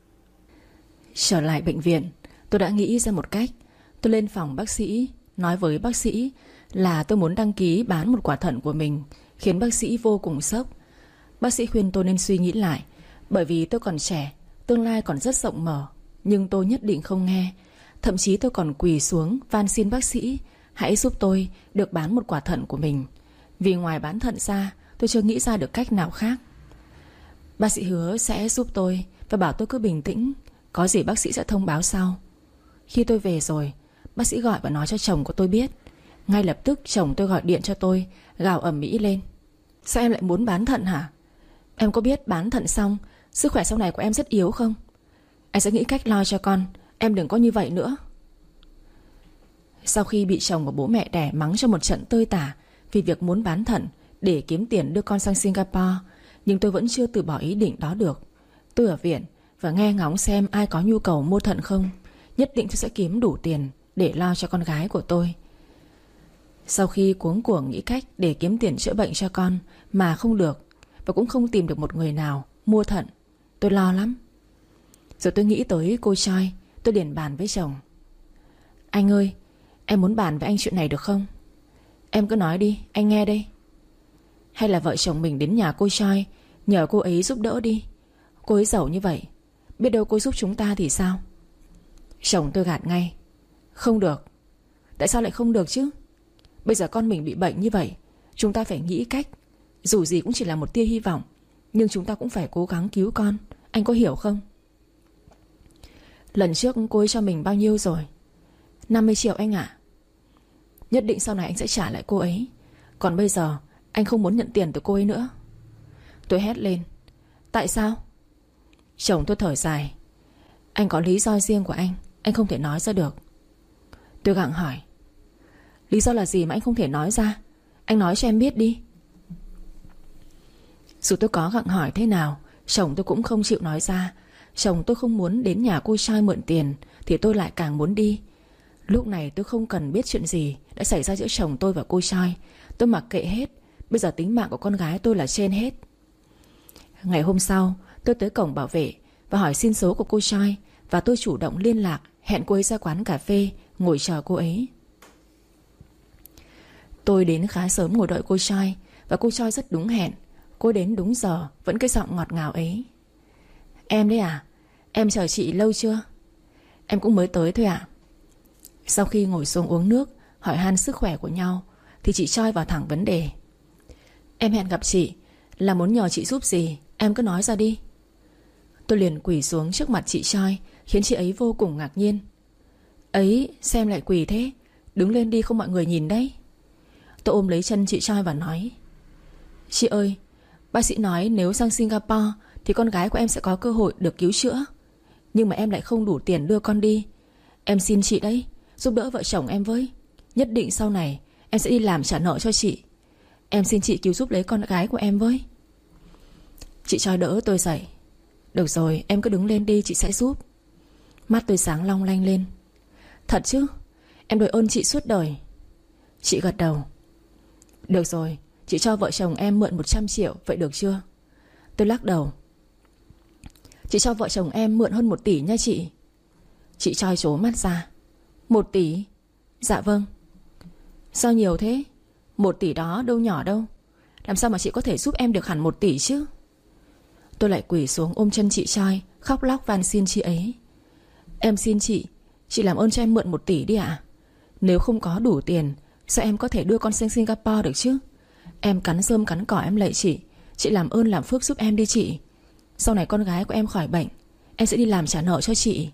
Trở lại bệnh viện, tôi đã nghĩ ra một cách. Tôi lên phòng bác sĩ, nói với bác sĩ là tôi muốn đăng ký bán một quả thận của mình, khiến bác sĩ vô cùng sốc. Bác sĩ khuyên tôi nên suy nghĩ lại, bởi vì tôi còn trẻ, tương lai còn rất rộng mở. Nhưng tôi nhất định không nghe. Thậm chí tôi còn quỳ xuống van xin bác sĩ hãy giúp tôi được bán một quả thận của mình. Vì ngoài bán thận ra, tôi chưa nghĩ ra được cách nào khác. Bác sĩ hứa sẽ giúp tôi và bảo tôi cứ bình tĩnh, có gì bác sĩ sẽ thông báo sau. Khi tôi về rồi, bác sĩ gọi và nói cho chồng của tôi biết. Ngay lập tức chồng tôi gọi điện cho tôi, gào ầm ĩ lên: sao em lại muốn bán thận hả? Em có biết bán thận xong sức khỏe sau này của em rất yếu không? Anh sẽ nghĩ cách lo cho con, em đừng có như vậy nữa. Sau khi bị chồng và bố mẹ đẻ mắng cho một trận tơi tả vì việc muốn bán thận để kiếm tiền đưa con sang Singapore, nhưng tôi vẫn chưa từ bỏ ý định đó được. Tôi ở viện và nghe ngóng xem ai có nhu cầu mua thận không. Nhất định tôi sẽ kiếm đủ tiền để lo cho con gái của tôi. Sau khi cuống cuồng nghĩ cách để kiếm tiền chữa bệnh cho con mà không được, và cũng không tìm được một người nào mua thận, tôi lo lắm. Rồi tôi nghĩ tới cô Choi. Tôi liền bàn với chồng: anh ơi, em muốn bàn với anh chuyện này được không? Em cứ nói đi, anh nghe đây. Hay là vợ chồng mình đến nhà cô Choi, nhờ cô ấy giúp đỡ đi. Cô ấy giàu như vậy, biết đâu cô giúp chúng ta thì sao? Chồng tôi gạt ngay: không được. Tại sao lại không được chứ? Bây giờ con mình bị bệnh như vậy, chúng ta phải nghĩ cách. Dù gì cũng chỉ là một tia hy vọng, nhưng chúng ta cũng phải cố gắng cứu con. Anh có hiểu không? Lần trước cô ấy cho mình bao nhiêu rồi? năm mươi triệu anh ạ. Nhất định sau này anh sẽ trả lại cô ấy. Còn bây giờ anh không muốn nhận tiền từ cô ấy nữa. Tôi hét lên: tại sao? Chồng tôi thở dài: anh có lý do riêng của anh, anh không thể nói ra được. Tôi gặng hỏi: lý do là gì mà anh không thể nói ra? Anh nói cho em biết đi. Dù tôi có gặng hỏi thế nào, chồng tôi cũng không chịu nói ra. Chồng tôi không muốn đến nhà cô Choi mượn tiền, thì tôi lại càng muốn đi. Lúc này tôi không cần biết chuyện gì đã xảy ra giữa chồng tôi và cô Choi. Tôi mặc kệ hết. Bây giờ tính mạng của con gái tôi là trên hết. Ngày hôm sau, tôi tới cổng bảo vệ và hỏi xin số của cô Choi, và tôi chủ động liên lạc, hẹn cô ấy ra quán cà phê ngồi chờ cô ấy. Tôi đến khá sớm ngồi đợi cô Choi, và cô Choi rất đúng hẹn. Cô đến đúng giờ, vẫn cái giọng ngọt ngào ấy: em đấy à? Em chờ chị lâu chưa? Em cũng mới tới thôi ạ. Sau khi ngồi xuống uống nước, hỏi han sức khỏe của nhau, thì chị Choi vào thẳng vấn đề: em hẹn gặp chị là muốn nhờ chị giúp gì, em cứ nói ra đi. Tôi liền quỳ xuống trước mặt chị Choi, khiến chị ấy vô cùng ngạc nhiên. Ấy, xem lại quỳ thế, đứng lên đi không mọi người nhìn đấy. Tôi ôm lấy chân chị Choi và nói: chị ơi, bác sĩ nói nếu sang Singapore thì con gái của em sẽ có cơ hội được cứu chữa. Nhưng mà em lại không đủ tiền đưa con đi. Em xin chị đấy, giúp đỡ vợ chồng em với. Nhất định sau này em sẽ đi làm trả nợ cho chị. Em xin chị cứu giúp lấy con gái của em với. Chị Choi đỡ tôi dậy: được rồi, em cứ đứng lên đi, chị sẽ giúp. Mắt tôi sáng long lanh lên: thật chứ? Em đội ơn chị suốt đời. Chị gật đầu: được rồi, chị cho vợ chồng em mượn một trăm triệu, vậy được chưa? Tôi lắc đầu: chị cho vợ chồng em mượn hơn một tỷ nha chị. Chị Choi trố mắt ra: một tỷ? Dạ vâng. Sao nhiều thế? Một tỷ đó đâu nhỏ đâu. Làm sao mà chị có thể giúp em được hẳn một tỷ chứ? Tôi lại quỳ xuống ôm chân chị Choi, khóc lóc van xin chị ấy: em xin chị, chị làm ơn cho em mượn một tỷ đi ạ. Nếu không có đủ tiền, sao em có thể đưa con sang Singapore được chứ? Em cắn rơm cắn cỏ em lạy chị, chị làm ơn làm phước giúp em đi chị. Sau này con gái của em khỏi bệnh, em sẽ đi làm trả nợ cho chị.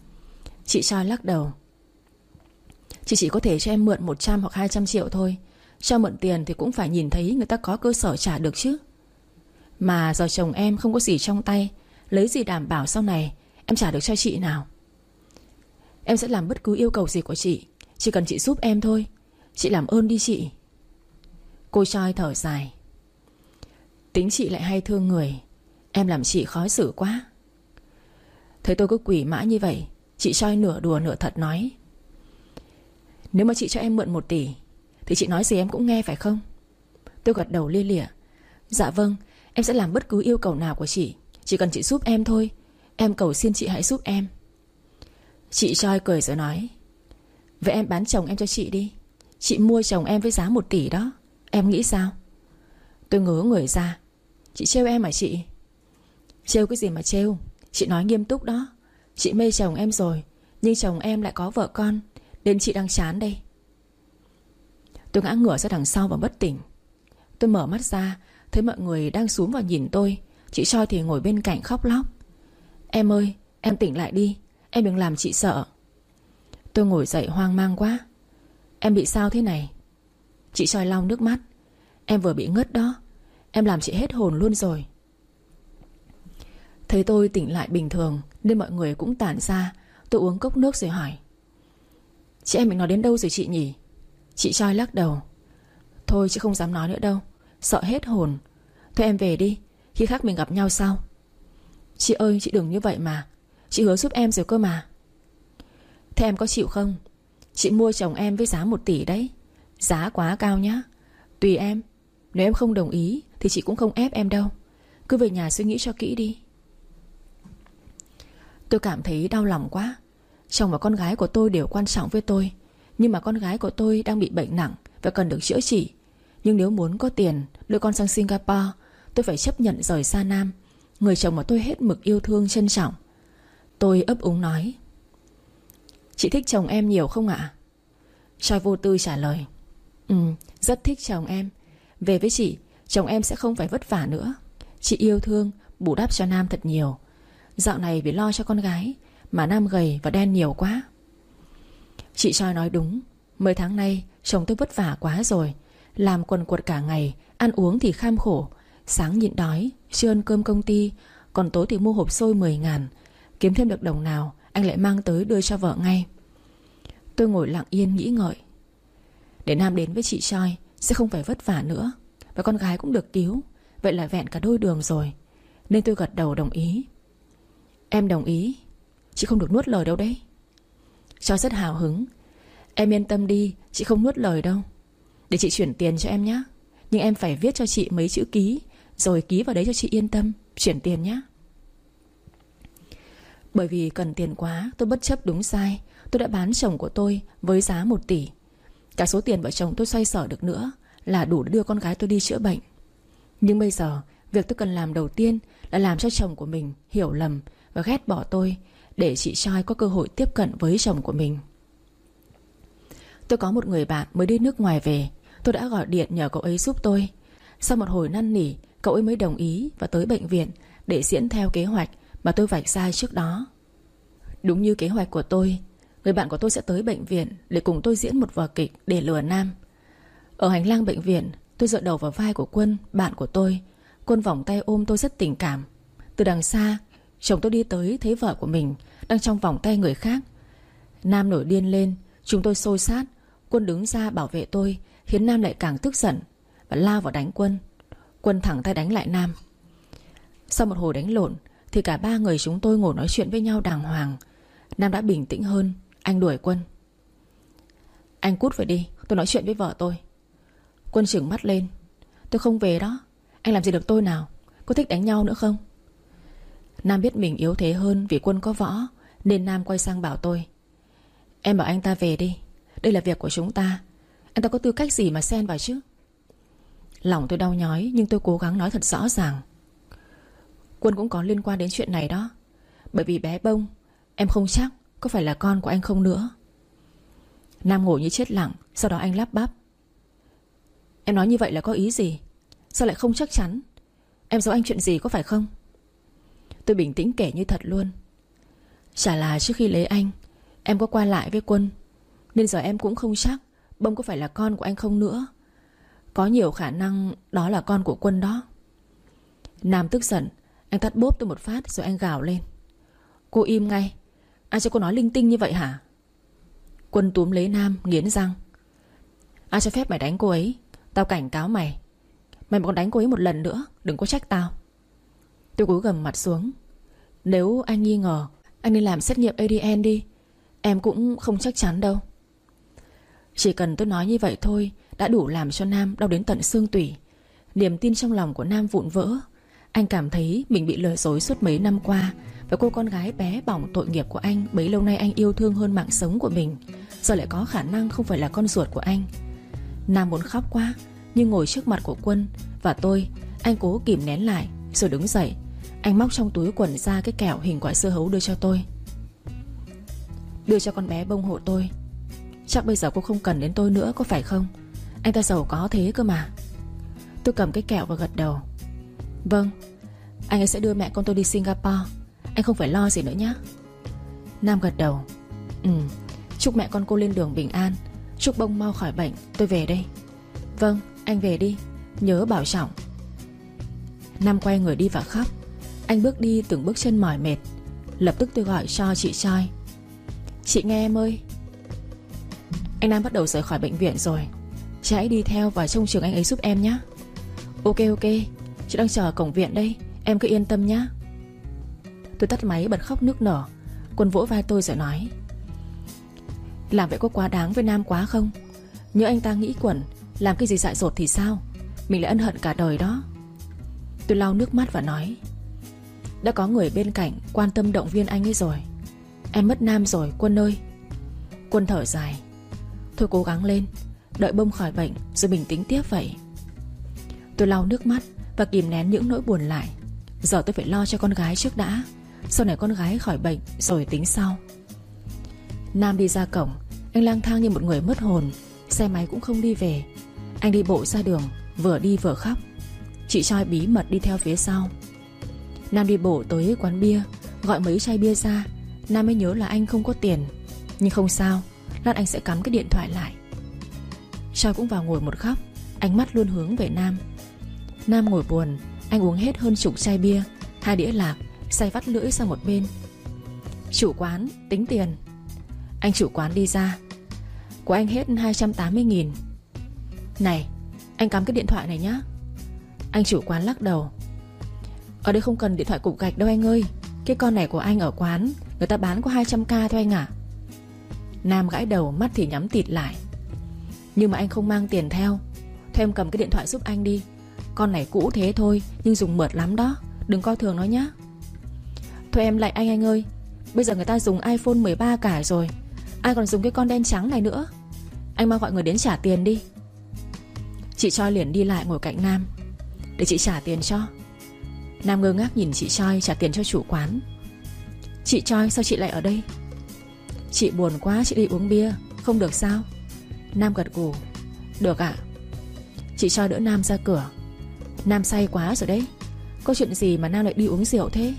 Chị Choi lắc đầu: chị chỉ có thể cho em mượn một trăm hoặc hai trăm triệu thôi. Cho mượn tiền thì cũng phải nhìn thấy người ta có cơ sở trả được chứ. Mà giờ chồng em không có gì trong tay, lấy gì đảm bảo sau này em trả được cho chị nào? Em sẽ làm bất cứ yêu cầu gì của chị, chỉ cần chị giúp em thôi. Chị làm ơn đi chị. Cô Choi thở dài. Tính chị lại hay thương người, em làm chị khó xử quá. Thấy tôi cứ quỷ mãi như vậy, chị Choi nửa đùa nửa thật nói: Nếu mà chị cho em mượn một tỷ thì chị nói gì em cũng nghe phải không? Tôi gật đầu lia lịa. Dạ vâng, em sẽ làm bất cứ yêu cầu nào của chị, chỉ cần chị giúp em thôi. Em cầu xin chị hãy giúp em. Chị Choi cười rồi nói: Vậy em bán chồng em cho chị đi. Chị mua chồng em với giá một tỷ đó. Em nghĩ sao? Tôi ngớ người ra. Chị trêu em hả chị? Trêu cái gì mà trêu? Chị nói nghiêm túc đó. Chị mê chồng em rồi, nhưng chồng em lại có vợ con, nên chị đang chán đây. Tôi ngã ngửa ra đằng sau và bất tỉnh. Tôi mở mắt ra, thấy mọi người đang xúm vào nhìn tôi. Chị Choi thì ngồi bên cạnh khóc lóc. Em ơi, em tỉnh lại đi, em đừng làm chị sợ. Tôi ngồi dậy hoang mang quá. Em bị sao thế này? Chị Choi lau nước mắt. Em vừa bị ngất đó, em làm chị hết hồn luôn rồi. Thấy tôi tỉnh lại bình thường nên mọi người cũng tản ra. Tôi uống cốc nước rồi hỏi: Chị em mình nói đến đâu rồi chị nhỉ? Chị Choi lắc đầu. Thôi chị không dám nói nữa đâu, sợ hết hồn. Thôi em về đi, khi khác mình gặp nhau sau. Chị ơi, chị đừng như vậy mà. Chị hứa giúp em rồi cơ mà. Thế em có chịu không? Chị mua chồng em với giá một tỷ đấy. Giá quá cao nhá. Tùy em. Nếu em không đồng ý thì chị cũng không ép em đâu. Cứ về nhà suy nghĩ cho kỹ đi. Tôi cảm thấy đau lòng quá. Chồng và con gái của tôi đều quan trọng với tôi, nhưng mà con gái của tôi đang bị bệnh nặng và cần được chữa trị. Nhưng nếu muốn có tiền đưa con sang Singapore, tôi phải chấp nhận rời xa Nam, người chồng mà tôi hết mực yêu thương trân trọng. Tôi ấp úng nói: Chị thích chồng em nhiều không ạ? Choi vô tư trả lời: Ừ, rất thích chồng em. Về với chị, chồng em sẽ không phải vất vả nữa. Chị yêu thương, bù đắp cho Nam thật nhiều. Dạo này vì lo cho con gái mà Nam gầy và đen nhiều quá. Chị Choi nói đúng. Mấy tháng nay chồng tôi vất vả quá rồi. Làm quần quật cả ngày, ăn uống thì kham khổ. Sáng nhịn đói, trưa ăn cơm công ty, còn tối thì mua hộp xôi mười ngàn. Kiếm thêm được đồng nào anh lại mang tới đưa cho vợ ngay. Tôi ngồi lặng yên nghĩ ngợi. Để Nam đến với chị Choi sẽ không phải vất vả nữa, và con gái cũng được cứu. Vậy là vẹn cả đôi đường rồi. Nên tôi gật đầu đồng ý. Em đồng ý. Chị không được nuốt lời đâu đấy. Choi rất hào hứng. Em yên tâm đi, chị không nuốt lời đâu. Để chị chuyển tiền cho em nhé. Nhưng em phải viết cho chị mấy chữ ký, rồi ký vào đấy cho chị yên tâm chuyển tiền nhé. Bởi vì cần tiền quá, tôi bất chấp đúng sai. Tôi đã bán chồng của tôi với giá một tỷ. Cả số tiền vợ chồng tôi xoay sở được nữa là đủ để đưa con gái tôi đi chữa bệnh. Nhưng bây giờ, việc tôi cần làm đầu tiên là làm cho chồng của mình hiểu lầm và ghét bỏ tôi, để chị Choi có cơ hội tiếp cận với chồng của mình. Tôi có một người bạn mới đi nước ngoài về. Tôi đã gọi điện nhờ cậu ấy giúp tôi. Sau một hồi năn nỉ, cậu ấy mới đồng ý và tới bệnh viện để diễn theo kế hoạch mà tôi vạch ra trước đó. Đúng như kế hoạch của tôi, người bạn của tôi sẽ tới bệnh viện để cùng tôi diễn một vở kịch để lừa Nam. Ở hành lang bệnh viện, tôi dựa đầu vào vai của Quân, bạn của tôi. Quân vòng tay ôm tôi rất tình cảm. Từ đằng xa, chồng tôi đi tới thấy vợ của mình đang trong vòng tay người khác. Nam nổi điên lên, chúng tôi xô xát. Quân đứng ra bảo vệ tôi, khiến Nam lại càng tức giận và lao vào đánh Quân. Quân thẳng tay đánh lại Nam. Sau một hồi đánh lộn thì cả ba người chúng tôi ngồi nói chuyện với nhau đàng hoàng. Nam đã bình tĩnh hơn. Anh đuổi Quân. Anh cút về đi, tôi nói chuyện với vợ tôi. Quân trừng mắt lên. Tôi không về đó. Anh làm gì được tôi nào? Có thích đánh nhau nữa không? Nam biết mình yếu thế hơn vì Quân có võ, nên Nam quay sang bảo tôi: Em bảo anh ta về đi, đây là việc của chúng ta. Anh ta có tư cách gì mà xen vào chứ? Lòng tôi đau nhói, nhưng tôi cố gắng nói thật rõ ràng. Quân cũng có liên quan đến chuyện này đó. Bởi vì bé Bông, em không chắc có phải là con của anh không nữa. Nam ngồi như chết lặng. Sau đó anh lắp bắp: Em nói như vậy là có ý gì? Sao lại không chắc chắn? Em giấu anh chuyện gì có phải không? Tôi bình tĩnh kể như thật luôn. Chả là trước khi lấy anh, em có qua lại với Quân, nên giờ em cũng không chắc Bông có phải là con của anh không nữa. Có nhiều khả năng đó là con của Quân đó. Nam tức giận. Anh tát bốp tôi một phát rồi anh gào lên: Cô im ngay. Ai cho cô nói linh tinh như vậy hả? Quân túm lấy Nam nghiến răng: Ai cho phép mày đánh cô ấy? Tao cảnh cáo mày. Mày mà còn đánh cô ấy một lần nữa đừng có trách tao. Tôi cúi gằm mặt xuống. Nếu anh nghi ngờ, anh nên làm xét nghiệm a đê en đi. Em cũng không chắc chắn đâu. Chỉ cần tôi nói như vậy thôi đã đủ làm cho Nam đau đến tận xương tủy. Niềm tin trong lòng của Nam vụn vỡ. Anh cảm thấy mình bị lừa dối suốt mấy năm qua. Và cô con gái bé bỏng tội nghiệp của anh bấy lâu nay anh yêu thương hơn mạng sống của mình, giờ lại có khả năng không phải là con ruột của anh. Nam muốn khóc quá, nhưng ngồi trước mặt của Quân và tôi, anh cố kìm nén lại. Rồi đứng dậy, anh móc trong túi quần ra cái kẹo hình quả dưa hấu đưa cho tôi. Đưa cho con bé bông hộ tôi. Chắc bây giờ cô không cần đến tôi nữa có phải không? Anh ta giàu có thế cơ mà. Tôi cầm cái kẹo và gật đầu. Vâng, anh ấy sẽ đưa mẹ con tôi đi Singapore. Anh không phải lo gì nữa nhé. Nam gật đầu. Ừ, chúc mẹ con cô lên đường bình an. Chúc Bông mau khỏi bệnh. Tôi về đây. Vâng, anh về đi. Nhớ bảo trọng. Nam quay người đi và khóc. Anh bước đi từng bước chân mỏi mệt. Lập tức tôi gọi cho chị Choi. Chị nghe em ơi. Anh Nam bắt đầu rời khỏi bệnh viện rồi. Chị hãy đi theo và trông chừng anh ấy giúp em nhé. Ok ok, chị đang chờ ở cổng viện đây. Em cứ yên tâm nhé. Tôi tắt máy bật khóc nức nở. Quân vỗ vai tôi rồi nói: Làm vậy có quá đáng với Nam quá không? Nhớ anh ta nghĩ quẩn làm cái gì dại dột thì sao? Mình lại ân hận cả đời đó. Tôi lau nước mắt và nói: Đã có người bên cạnh quan tâm động viên anh ấy rồi. Em mất Nam rồi Quân ơi. Quân thở dài. Thôi cố gắng lên, đợi Bông khỏi bệnh rồi mình tính tiếp vậy. Tôi lau nước mắt và kìm nén những nỗi buồn lại. Giờ tôi phải lo cho con gái trước đã. Sau này con gái khỏi bệnh rồi tính sau. Nam đi ra cổng. Anh lang thang như một người mất hồn. Xe máy cũng không đi về. Anh đi bộ ra đường, vừa đi vừa khóc. Chị Choi bí mật đi theo phía sau. Nam đi bộ tới quán bia, gọi mấy chai bia ra. Nam mới nhớ là anh không có tiền. Nhưng không sao, lát anh sẽ cắm cái điện thoại lại. Choi cũng vào ngồi một khóc. Ánh mắt luôn hướng về Nam. Nam ngồi buồn. Anh uống hết hơn chục chai bia, hai đĩa lạc, say vắt lưỡi sang một bên. Chủ quán, tính tiền. Anh chủ quán đi ra. Của anh hết hai trăm tám mươi nghìn. Này, anh cắm cái điện thoại này nhá. Anh chủ quán lắc đầu. Ở đây không cần điện thoại cục gạch đâu anh ơi. Cái con này của anh ở quán người ta bán có hai trăm k thôi anh ạ. Nam gãi đầu, mắt thì nhắm tịt lại. Nhưng mà anh không mang tiền theo. Thôi em cầm cái điện thoại giúp anh đi. Con này cũ thế thôi nhưng dùng mượt lắm đó. Đừng coi thường nó nhá. Thôi em lạy anh anh ơi. Bây giờ người ta dùng iPhone mười ba cả rồi. Ai còn dùng cái con đen trắng này nữa. Anh mau gọi người đến trả tiền đi. Chị Choi liền đi lại ngồi cạnh Nam. Để chị trả tiền cho. Nam ngơ ngác nhìn chị Choi trả tiền cho chủ quán. Chị Choi sao chị lại ở đây? Chị buồn quá chị đi uống bia. Không được sao? Nam gật gù. Được ạ. Chị Choi đỡ Nam ra cửa. Nam say quá rồi đấy. Có chuyện gì mà Nam lại đi uống rượu thế?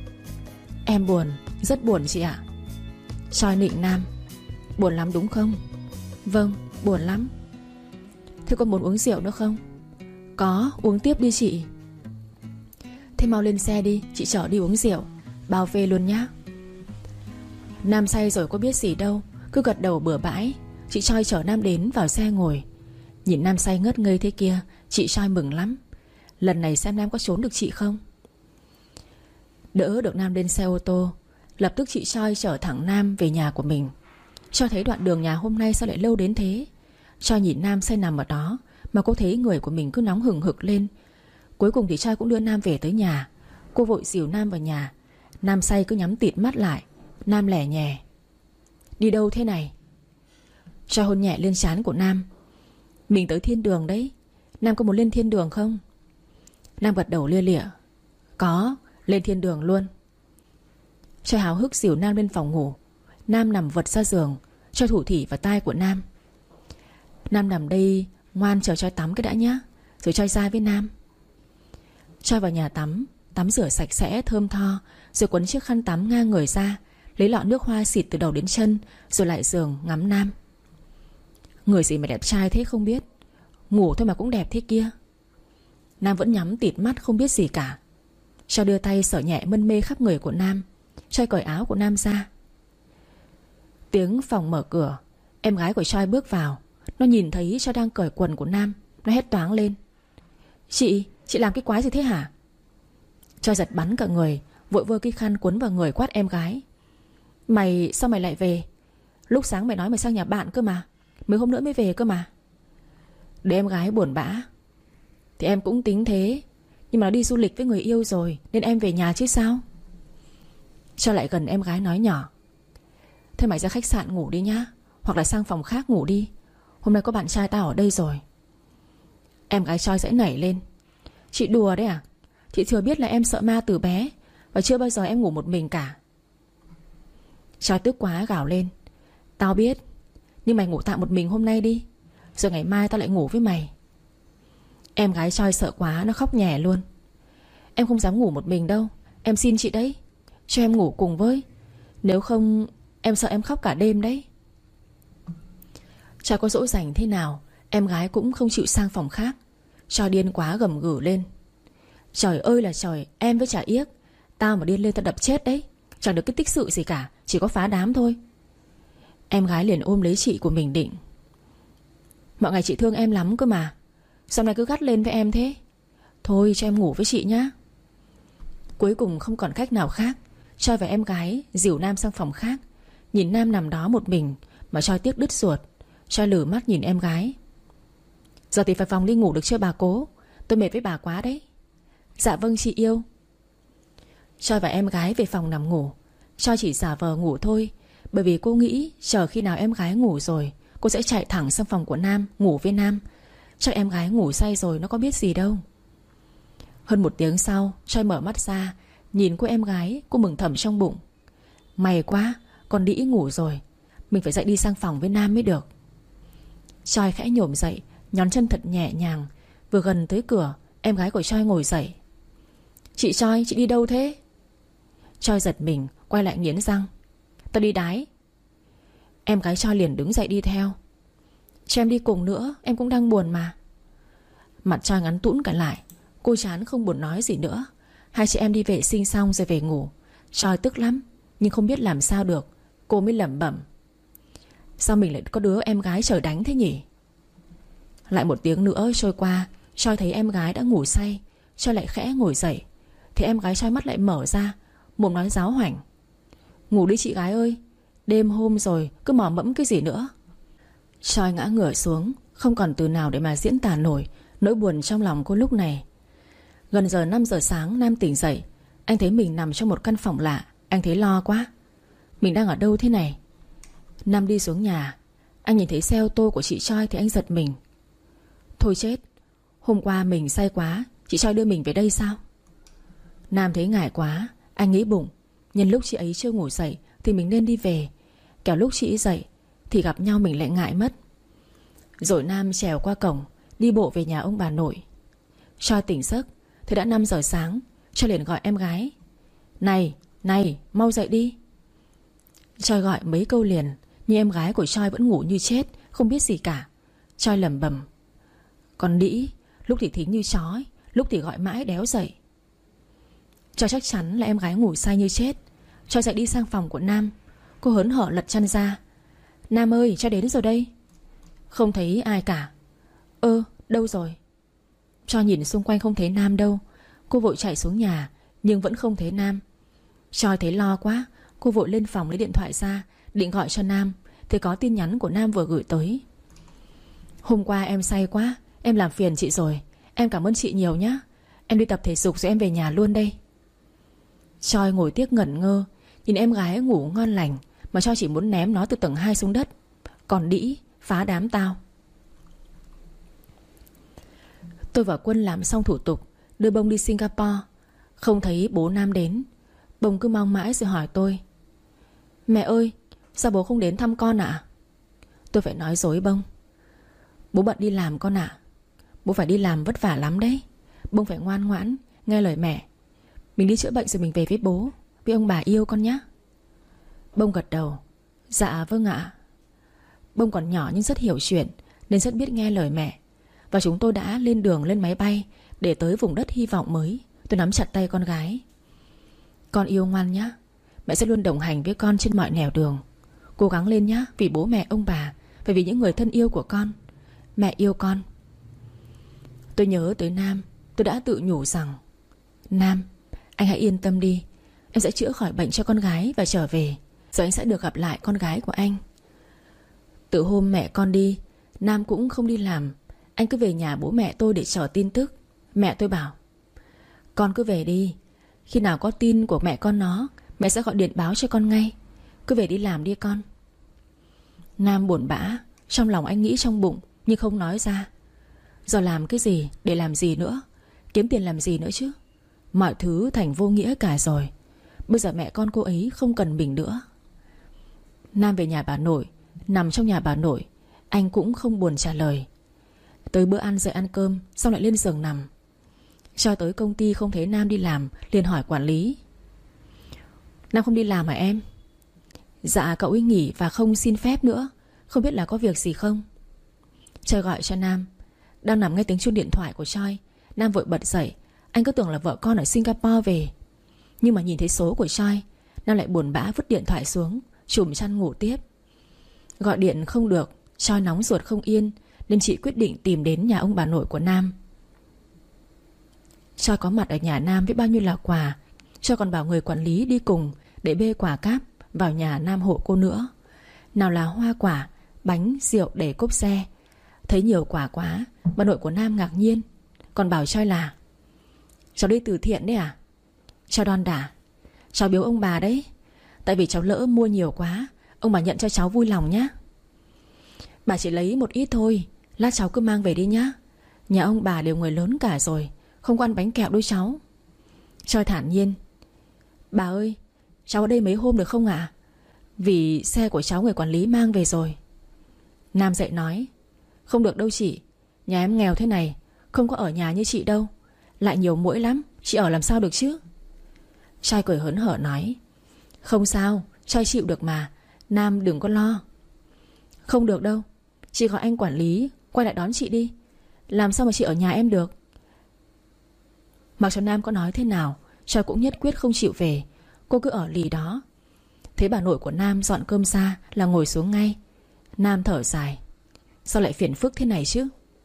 Em buồn, rất buồn chị ạ. Choi nịnh Nam. Buồn lắm đúng không? Vâng, buồn lắm. Thế con muốn uống rượu nữa không? Có, uống tiếp đi chị. Thế mau lên xe đi, chị chở đi uống rượu. Bao phê luôn nhá. Nam say rồi có biết gì đâu, cứ gật đầu bừa bãi. Chị Choi chở Nam đến vào xe ngồi. Nhìn Nam say ngất ngây thế kia, chị Choi mừng lắm. Lần này xem Nam có trốn được chị không. Đỡ được Nam lên xe ô tô. Lập tức chị Choi chở thẳng Nam về nhà của mình. Cho thấy đoạn đường nhà hôm nay sao lại lâu đến thế. Cho nhìn Nam say nằm ở đó mà cô thấy người của mình cứ nóng hừng hực lên. Cuối cùng thì Choi cũng đưa Nam về tới nhà. Cô vội dìu Nam vào nhà. Nam say cứ nhắm tịt mắt lại. Nam lẻ nhè. Đi đâu thế này? Choi hôn nhẹ lên trán của Nam. Mình tới thiên đường đấy. Nam có muốn lên thiên đường không? Nam gật đầu lia lịa. Có, lên thiên đường luôn. Choi háo hức dìu Nam lên phòng ngủ. Nam nằm vật ra giường. Choi thủ thỉ vào tai của Nam. Nam nằm đây ngoan chờ Choi tắm cái đã nhá. Rồi Choi ra với Nam. Choi vào nhà tắm. Tắm rửa sạch sẽ thơm tho. Rồi quấn chiếc khăn tắm ngang người ra. Lấy lọ nước hoa xịt từ đầu đến chân. Rồi lại giường ngắm Nam. Người gì mà đẹp trai thế không biết. Ngủ thôi mà cũng đẹp thế kia. Nam vẫn nhắm tịt mắt không biết gì cả. Cho đưa tay sờ nhẹ mân mê khắp người của Nam, Choi cởi áo của Nam ra. Tiếng phòng mở cửa. Em gái của Choi bước vào. Nó nhìn thấy Choi đang cởi quần của Nam. Nó hét toáng lên: Chị, chị làm cái quái gì thế hả? Choi giật bắn cả người, vội vơ cái khăn cuốn vào người quát em gái: Mày, sao mày lại về? Lúc sáng mày nói mày sang nhà bạn cơ mà. Mấy hôm nữa mới về cơ mà. Để em gái buồn bã: Thì em cũng tính thế, nhưng mà nó đi du lịch với người yêu rồi, nên em về nhà chứ sao. Cho lại gần em gái nói nhỏ: Thế mày ra khách sạn ngủ đi nhá, hoặc là sang phòng khác ngủ đi. Hôm nay có bạn trai tao ở đây rồi. Em gái Choi sẽ nảy lên: Chị đùa đấy à? Chị thừa biết là em sợ ma từ bé, và chưa bao giờ em ngủ một mình cả. Choi tức quá gào lên: Tao biết, nhưng mày ngủ tạm một mình hôm nay đi, rồi ngày mai tao lại ngủ với mày. Em gái Choi sợ quá, nó khóc nhè luôn: Em không dám ngủ một mình đâu, em xin chị đấy, cho em ngủ cùng với. Nếu không em sợ em khóc cả đêm đấy. Choi có dỗ dành thế nào, em gái cũng không chịu sang phòng khác. Choi điên quá gầm gừ lên: Trời ơi là trời, em với chả yếc, tao mà điên lên tao đập chết đấy. Chẳng được cái tích sự gì cả, chỉ có phá đám thôi. Em gái liền ôm lấy chị của mình định: Mọi ngày chị thương em lắm cơ mà, sao nay cứ gắt lên với em thế? Thôi cho em ngủ với chị nhá. Cuối cùng không còn cách nào khác, Choi và em gái dìu Nam sang phòng khác. Nhìn Nam nằm đó một mình mà Choi tiếc đứt ruột. Choi lử mắt nhìn em gái: Giờ thì phải phòng đi ngủ được chưa bà cố? Tôi mệt với bà quá đấy. Dạ vâng chị yêu. Choi và em gái về phòng nằm ngủ. Choi chỉ giả vờ ngủ thôi, bởi vì cô nghĩ chờ khi nào em gái ngủ rồi, cô sẽ chạy thẳng sang phòng của Nam ngủ với Nam. Chắc em gái ngủ say rồi, nó có biết gì đâu. Hơn một tiếng sau, Choi mở mắt ra, nhìn cô em gái. Cô mừng thầm trong bụng: May quá, con đĩ ngủ rồi, mình phải dậy đi sang phòng với Nam mới được. Choi khẽ nhổm dậy, nhón chân thật nhẹ nhàng. Vừa gần tới cửa, em gái của Choi ngồi dậy: Chị Choi, chị đi đâu thế? Choi giật mình, quay lại nghiến răng: Tao đi đái. Em gái Choi liền đứng dậy đi theo: Cho em đi cùng nữa, em cũng đang buồn mà. Mặt Choi ngắn tũn cả lại. Cô chán không buồn nói gì nữa. Hai chị em đi vệ sinh xong rồi về ngủ. Choi tức lắm, nhưng không biết làm sao được. Cô mới lẩm bẩm: Sao mình lại có đứa em gái trời đánh thế nhỉ? Lại một tiếng nữa trôi qua, Choi thấy em gái đã ngủ say. Choi lại khẽ ngồi dậy, thì em gái Choi mắt lại mở ra, mồm nói giáo hoảnh: Ngủ đi chị gái ơi, đêm hôm rồi cứ mò mẫm cái gì nữa. Choi ngã ngửa xuống, không còn từ nào để mà diễn tả nổi nỗi buồn trong lòng cô lúc này. Gần giờ năm giờ sáng, Nam tỉnh dậy. Anh thấy mình nằm trong một căn phòng lạ. Anh thấy lo quá. Mình đang ở đâu thế này? Nam đi xuống nhà. Anh nhìn thấy xe ô tô của chị Choi thì anh giật mình. Thôi chết, hôm qua mình say quá, chị Choi đưa mình về đây sao? Nam thấy ngại quá. Anh nghĩ bụng, nhân lúc chị ấy chưa ngủ dậy thì mình nên đi về, kẻo lúc chị ấy dậy thì gặp nhau mình lại ngại mất. Rồi Nam trèo qua cổng, đi bộ về nhà ông bà nội. Choi tỉnh giấc thì đã năm giờ sáng. Choi liền gọi em gái: Này, này, mau dậy đi. Choi gọi mấy câu liền, nhưng em gái của Choi vẫn ngủ như chết, không biết gì cả. Choi lẩm bẩm: Con đĩ, lúc thì thính như chó ấy, lúc thì gọi mãi đéo dậy. Choi chắc chắn là em gái ngủ say như chết. Choi dậy đi sang phòng của Nam. Cô hớn hở lật chăn ra: Nam ơi, Choi đến rồi đây. Không thấy ai cả. Ơ, đâu rồi? Choi nhìn xung quanh không thấy Nam đâu. Cô vội chạy xuống nhà, nhưng vẫn không thấy Nam. Choi thấy lo quá. Cô vội lên phòng lấy điện thoại ra, định gọi cho Nam, thì có tin nhắn của Nam vừa gửi tới: Hôm qua em say quá, em làm phiền chị rồi. Em cảm ơn chị nhiều nhé. Em đi tập thể dục rồi em về nhà luôn đây. Choi ngồi tiếc ngẩn ngơ, nhìn em gái ngủ ngon lành, mà Choi chỉ muốn ném nó từ tầng hai xuống đất. Còn đĩ, phá đám tao. Tôi và Quân làm xong thủ tục, đưa Bông đi Singapore. Không thấy bố Nam đến. Bông cứ mong mãi rồi hỏi tôi: Mẹ ơi, sao bố không đến thăm con ạ? À? Tôi phải nói dối Bông: Bố bận đi làm con ạ. À. Bố phải đi làm vất vả lắm đấy. Bông phải ngoan ngoãn, nghe lời mẹ. Mình đi chữa bệnh rồi mình về với bố, với ông bà yêu con nhé. Bông gật đầu: Dạ vâng ạ. Bông còn nhỏ nhưng rất hiểu chuyện, nên rất biết nghe lời mẹ. và chúng tôi đã lên đường lên máy bay để tới vùng đất hy vọng mới. Tôi nắm chặt tay con gái. Con yêu ngoan nhé. Mẹ sẽ luôn đồng hành với con trên mọi nẻo đường. Cố gắng lên nhé, vì bố mẹ ông bà và vì những người thân yêu của con. Mẹ yêu con. Tôi nhớ tới Nam. Tôi đã tự nhủ rằng: Nam, anh hãy yên tâm đi. Em sẽ chữa khỏi bệnh cho con gái và trở về. Rồi anh sẽ được gặp lại con gái của anh. Từ hôm mẹ con đi, Nam cũng không đi làm. Anh cứ về nhà bố mẹ tôi để chờ tin tức. Mẹ tôi bảo: Con cứ về đi. Khi nào có tin của mẹ con nó, mẹ sẽ gọi điện báo cho con ngay. Cứ về đi làm đi con. Nam buồn bã. Trong lòng anh nghĩ trong bụng nhưng không nói ra. Giờ làm cái gì, để làm gì nữa? Kiếm tiền làm gì nữa chứ? Mọi thứ thành vô nghĩa cả rồi. Bây giờ mẹ con cô ấy không cần mình nữa. Nam về nhà bà nội. Nằm trong nhà bà nội, anh cũng không buồn trả lời. Tới bữa ăn dậy ăn cơm, xong lại lên giường nằm. Cho tới công ty không thấy Nam đi làm, liền hỏi quản lý: Nam không đi làm hả em? Dạ cậu ấy nghỉ và không xin phép nữa. Không biết là có việc gì không? Choi gọi cho Nam. Đang nằm nghe tiếng chuông điện thoại của Choi, Nam vội bật dậy. Anh cứ tưởng là vợ con ở Singapore về. Nhưng mà nhìn thấy số của Choi, Nam lại buồn bã vứt điện thoại xuống, trùm chăn ngủ tiếp. Gọi điện không được, Choi nóng ruột không yên, nên chị quyết định tìm đến nhà ông bà nội của Nam. Choi có mặt ở nhà Nam với bao nhiêu là quà. Choi còn bảo người quản lý đi cùng để bê quà cáp vào nhà Nam hộ cô nữa. Nào là hoa quả, bánh, rượu để cốp xe. Thấy nhiều quà quá, bà nội của Nam ngạc nhiên, còn bảo Choi là: Cháu đi từ thiện đấy à? Choi đon đả: Cháu biếu ông bà đấy. Tại vì cháu lỡ mua nhiều quá, ông bà nhận cho cháu vui lòng nhé. Bà chỉ lấy một ít thôi, lát cháu cứ mang về đi nhá. Nhà ông bà đều người lớn cả rồi, không có ăn bánh kẹo đôi cháu. Choi thản nhiên: Bà ơi, cháu ở đây mấy hôm được không ạ? À? Vì xe của cháu người quản lý mang về rồi. Nam dậy nói: Không được đâu chị. Nhà em nghèo thế này, không có ở nhà như chị đâu. Lại nhiều muỗi lắm, chị ở làm sao được chứ? Choi cười hớn hở nói: Không sao, Choi chịu được mà. Nam đừng có lo. Không được đâu. Chị gọi anh quản lý quay lại đón chị đi. Làm sao mà chị ở nhà em được? Mặc cho Nam có nói thế nào, Choi cũng nhất quyết không chịu về. Cô cứ ở lì đó. Thấy bà nội của Nam dọn cơm ra là ngồi xuống ngay. Nam thở dài: Sao lại phiền phức thế này chứ?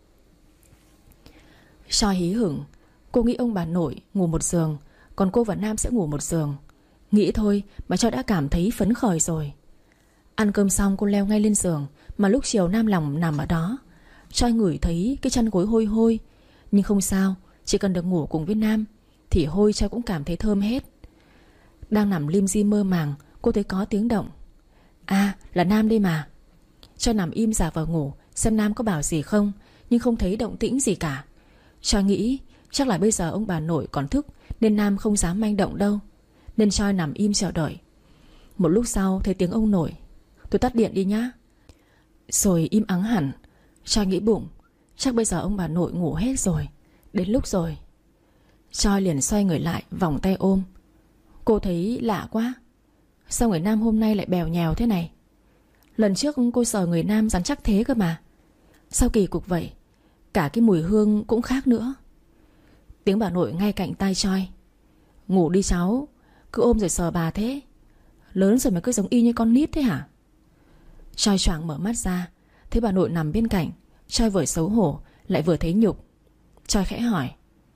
Choi hí hửng. Cô nghĩ ông bà nội ngủ một giường, còn cô và Nam sẽ ngủ một giường. Nghĩ thôi mà Choi đã cảm thấy phấn khởi rồi. Ăn cơm xong cô leo ngay lên giường. Mà lúc chiều Nam lòng nằm ở đó. Choi ngửi thấy cái chăn gối hôi hôi. Nhưng không sao, chỉ cần được ngủ cùng với Nam thì hôi Choi cũng cảm thấy thơm hết. Đang nằm lim dim mơ màng, cô thấy có tiếng động. À, là Nam đây mà. Choi nằm im giả vờ ngủ, xem Nam có bảo gì không, nhưng không thấy động tĩnh gì cả. Choi nghĩ chắc là bây giờ ông bà nội còn thức, nên Nam không dám manh động đâu. Nên Choi nằm im chờ đợi. Một lúc sau thấy tiếng ông nội: Tôi tắt điện đi nhá. Rồi im ắng hẳn. Choi nghĩ bụng, chắc bây giờ ông bà nội ngủ hết rồi. Đến lúc rồi. Choi liền xoay người lại, vòng tay ôm. Cô thấy lạ quá. Sao người Nam hôm nay lại bèo nhèo thế này? Lần trước cô sờ người Nam rắn chắc thế cơ mà. Sao kỳ cục vậy? Cả cái mùi hương cũng khác nữa. Tiếng bà nội ngay cạnh tai Choi: Ngủ đi cháu, cứ ôm rồi sờ bà thế. Lớn rồi mà cứ giống y như con nít thế hả? Choi choàng mở mắt ra, thấy bà nội nằm bên cạnh. Choi vừa xấu hổ lại vừa thấy nhục. Choi khẽ hỏi: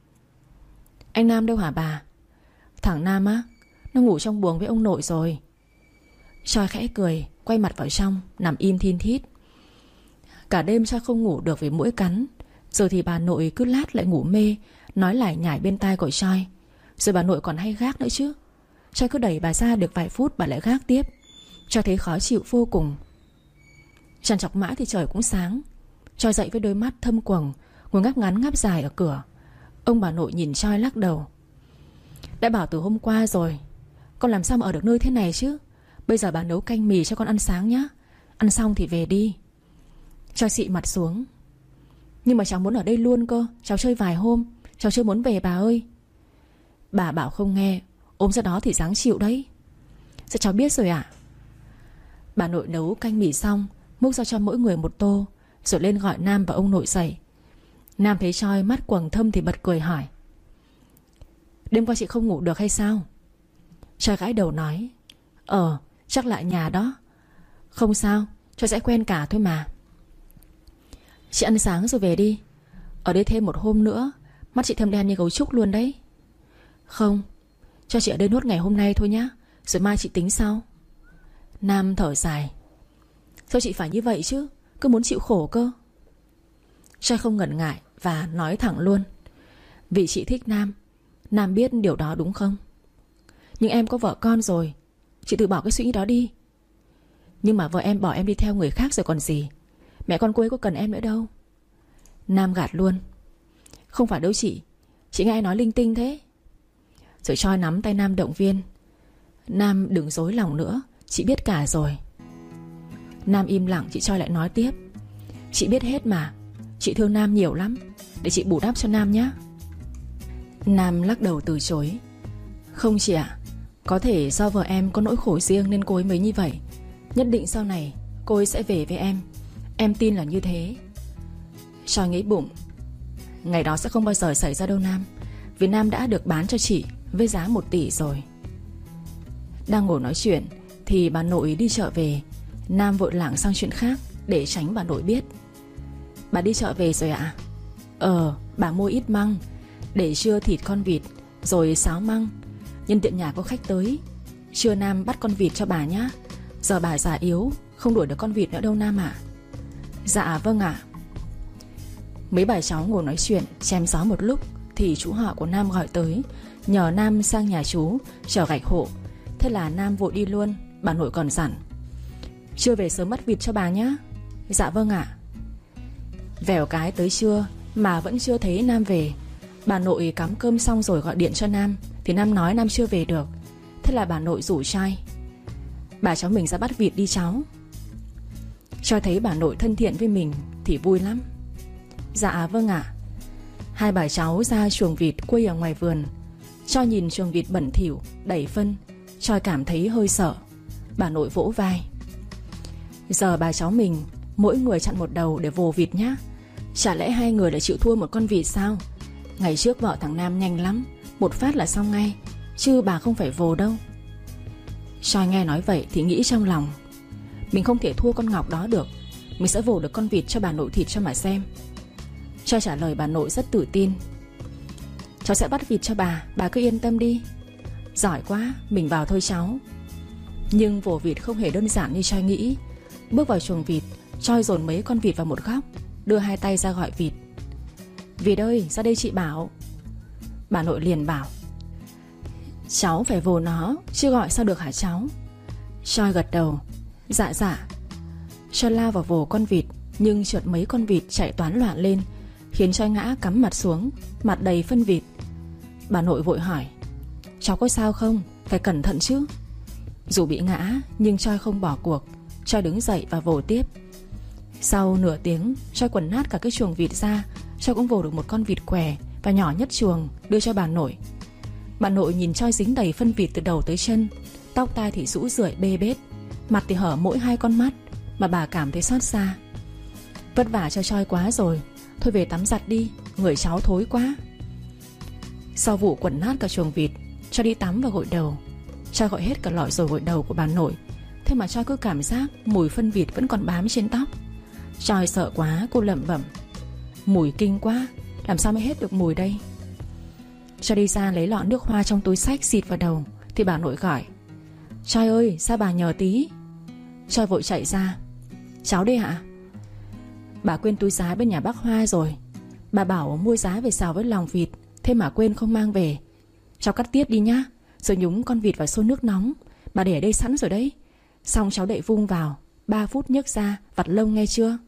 Anh Nam đâu hả bà? Thằng Nam á, nó ngủ trong buồng với ông nội rồi. Choi khẽ cười, quay mặt vào trong, nằm im thin thít. Cả đêm Choi không ngủ được vì muỗi cắn. Rồi thì bà nội cứ lát lại ngủ mê, nói lải nhải bên tai của Choi. Rồi bà nội còn hay gác nữa chứ. Choi cứ đẩy bà ra được vài phút bà lại gác tiếp. Choi thấy khó chịu vô cùng. Trằn trọc mãi thì trời cũng sáng. Choi dậy với đôi mắt thâm quầng, ngồi ngáp ngắn ngáp dài ở cửa. Ông bà nội nhìn Choi lắc đầu: Đã bảo từ hôm qua rồi, con làm sao mà ở được nơi thế này chứ. Bây giờ bà nấu canh mì cho con ăn sáng nhá. Ăn xong thì về đi. Choi xị mặt xuống: Nhưng mà cháu muốn ở đây luôn cơ. Cháu chơi vài hôm, cháu chưa muốn về bà ơi. Bà bảo không nghe, ôm ra đó thì dáng chịu đấy. Sao cháu biết rồi ạ? À? Bà nội nấu canh mì xong, múc ra cho mỗi người một tô, rồi lên gọi Nam và ông nội dậy. Nam thấy Choi mắt quầng thâm thì bật cười hỏi: Đêm qua chị không ngủ được hay sao? Choi gãi đầu nói: Ờ, chắc lại nhà đó. Không sao, Choi sẽ quen cả thôi mà. Chị ăn sáng rồi về đi. Ở đây thêm một hôm nữa mắt chị thâm đen như gấu trúc luôn đấy. Không, cho chị ở đây nốt ngày hôm nay thôi nhá, rồi mai chị tính sau. Nam thở dài: Sao chị phải như vậy chứ, cứ muốn chịu khổ cơ. Choi không ngần ngại và nói thẳng luôn: Vì chị thích Nam. Nam biết điều đó đúng không? Nhưng em có vợ con rồi, chị từ bỏ cái suy nghĩ đó đi. Nhưng mà vợ em bỏ em đi theo người khác rồi còn gì. Mẹ con cô ấy có cần em nữa đâu. Nam gạt luôn: Không phải đâu chị, chị nghe ai nói linh tinh thế. Rồi Choi nắm tay Nam động viên: Nam đừng dối lòng nữa, chị biết cả rồi. Nam im lặng, chị Choi lại nói tiếp: Chị biết hết mà, chị thương Nam nhiều lắm, để chị bù đắp cho Nam nhé. Nam lắc đầu từ chối: Không chị ạ, có thể do vợ em có nỗi khổ riêng nên cô ấy mới như vậy. Nhất định sau này cô ấy sẽ về với em, em tin là như thế. Choi nghĩ bụng: Ngày đó sẽ không bao giờ xảy ra đâu Nam, vì Nam đã được bán cho chị với giá một tỷ rồi. Đang ngồi nói chuyện thì bà nội đi chợ về. Nam vội lảng sang chuyện khác để tránh bà nội biết. Bà đi chợ về rồi ạ? Ờ, bà mua ít măng, để trưa thịt con vịt, rồi xáo măng. Nhân tiện nhà có khách tới, trưa Nam bắt con vịt cho bà nhá. Giờ bà già yếu, không đuổi được con vịt nữa đâu Nam ạ. Dạ vâng ạ. Mấy bà cháu ngồi nói chuyện chém gió một lúc thì chú họ của Nam gọi tới, nhờ Nam sang nhà chú chở gạch hộ. Thế là Nam vội đi luôn. Bà nội còn dặn: Trưa về sớm bắt vịt cho bà nhá. Dạ vâng ạ. Vèo cái tới trưa mà vẫn chưa thấy Nam về. Bà nội cắm cơm xong rồi gọi điện cho Nam, thì Nam nói Nam chưa về được. Thế là bà nội rủ Choi: Bà cháu mình ra bắt vịt đi cháu. Choi thấy bà nội thân thiện với mình thì vui lắm. Dạ vâng ạ. Hai bà cháu ra chuồng vịt quây ở ngoài vườn. Choi nhìn chuồng vịt bẩn thỉu đầy phân, Choi cảm thấy hơi sợ. Bà nội vỗ vai: Giờ bà cháu mình mỗi người chặn một đầu để vồ vịt nhá. Chả lẽ hai người lại chịu thua một con vịt sao? Ngày trước vợ thằng Nam nhanh lắm, một phát là xong ngay, chứ bà không phải vồ đâu. Choi nghe nói vậy thì nghĩ trong lòng: Mình không thể thua con Ngọc đó được, mình sẽ vồ được con vịt cho bà nội thịt cho mà xem. Choi trả lời bà nội rất tự tin: Cháu sẽ bắt vịt cho bà, bà cứ yên tâm đi. Giỏi quá, mình vào thôi cháu. Nhưng vồ vịt không hề đơn giản như Choi nghĩ. Bước vào chuồng vịt, Choi dồn mấy con vịt vào một góc, đưa hai tay ra gọi vịt: Vịt ơi, ra đây chị bảo. Bà nội liền bảo: Cháu phải vồ nó, chứ gọi sao được hả cháu? Choi gật đầu: Dạ dạ. Choi lao vào vồ con vịt, nhưng chợt mấy con vịt chạy toán loạn lên, khiến Choi ngã cắm mặt xuống, mặt đầy phân vịt. Bà nội vội hỏi: Cháu có sao không? Phải cẩn thận chứ. Dù bị ngã nhưng Choi không bỏ cuộc. Choi đứng dậy và vồ tiếp. Sau nửa tiếng, Choi quần nát cả cái chuồng vịt ra. Choi cũng vồ được một con vịt què và nhỏ nhất chuồng, đưa cho bà nội. Bà nội nhìn Choi dính đầy phân vịt từ đầu tới chân, tóc tai thì rũ rượi bê bết, mặt thì hở mỗi hai con mắt, mà bà cảm thấy xót xa. Vất vả cho Choi quá rồi, thôi về tắm giặt đi, người cháu thối quá. Sau vụ quần nát cả chuồng vịt, Choi đi tắm và gội đầu. Choi gọi hết cả lọ rồi gội đầu của bà nội. Thế mà Choi cứ cảm giác mùi phân vịt vẫn còn bám trên tóc. Choi sợ quá, cô lẩm bẩm: Mùi kinh quá, làm sao mới hết được mùi đây. Choi đi ra lấy lọ nước hoa trong túi xách xịt vào đầu thì bà nội gọi: Choi ơi, ra bà nhờ tí. Choi vội chạy ra: Cháu đây ạ. Bà quên túi giá bên nhà bác Hoa rồi. Bà bảo mua giá về xào với lòng vịt, thế mà quên không mang về. Cháu cắt tiết đi nhá, rồi nhúng con vịt vào xôi nước nóng. Bà để ở đây sẵn rồi đấy. Xong cháu đậy vung vào, ba phút nhấc ra, vặt lông nghe chưa.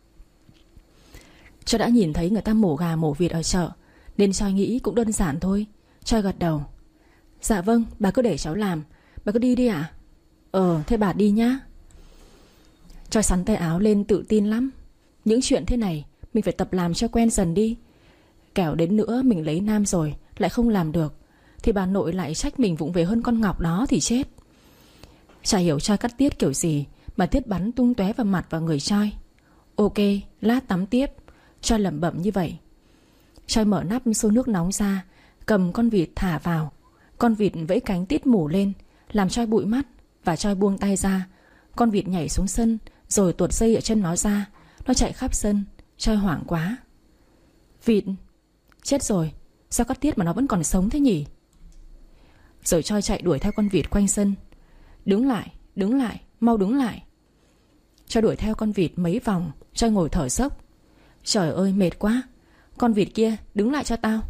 Choi đã nhìn thấy người ta mổ gà mổ vịt ở chợ, nên Choi nghĩ cũng đơn giản thôi. Choi gật đầu: Dạ vâng, bà cứ để cháu làm. Bà cứ đi đi ạ. Ờ, thế bà đi nhá. Choi xắn tay áo lên tự tin lắm. Những chuyện thế này mình phải tập làm cho quen dần đi. Kẻo đến nữa mình lấy Nam rồi lại không làm được, thì bà nội lại trách mình vụng về hơn con Ngọc đó thì chết. Chả hiểu Choi cắt tiết kiểu gì mà tiết bắn tung tóe vào mặt và người Choi. Ok, lát tắm tiếp. Choi lẩm bẩm như vậy. Choi mở nắp xô nước nóng ra, cầm con vịt thả vào. Con vịt vẫy cánh tít mủ lên, làm Choi bụi mắt. Và Choi buông tay ra. Con vịt nhảy xuống sân, rồi tuột dây ở chân nó ra. Nó chạy khắp sân. Choi hoảng quá. Vịt, chết rồi, sao cắt tiết mà nó vẫn còn sống thế nhỉ? Rồi Choi chạy đuổi theo con vịt quanh sân. Đứng lại, đứng lại, mau đứng lại. Choi đuổi theo con vịt mấy vòng. Choi ngồi thở dốc. Trời ơi mệt quá. Con vịt kia, đứng lại cho tao.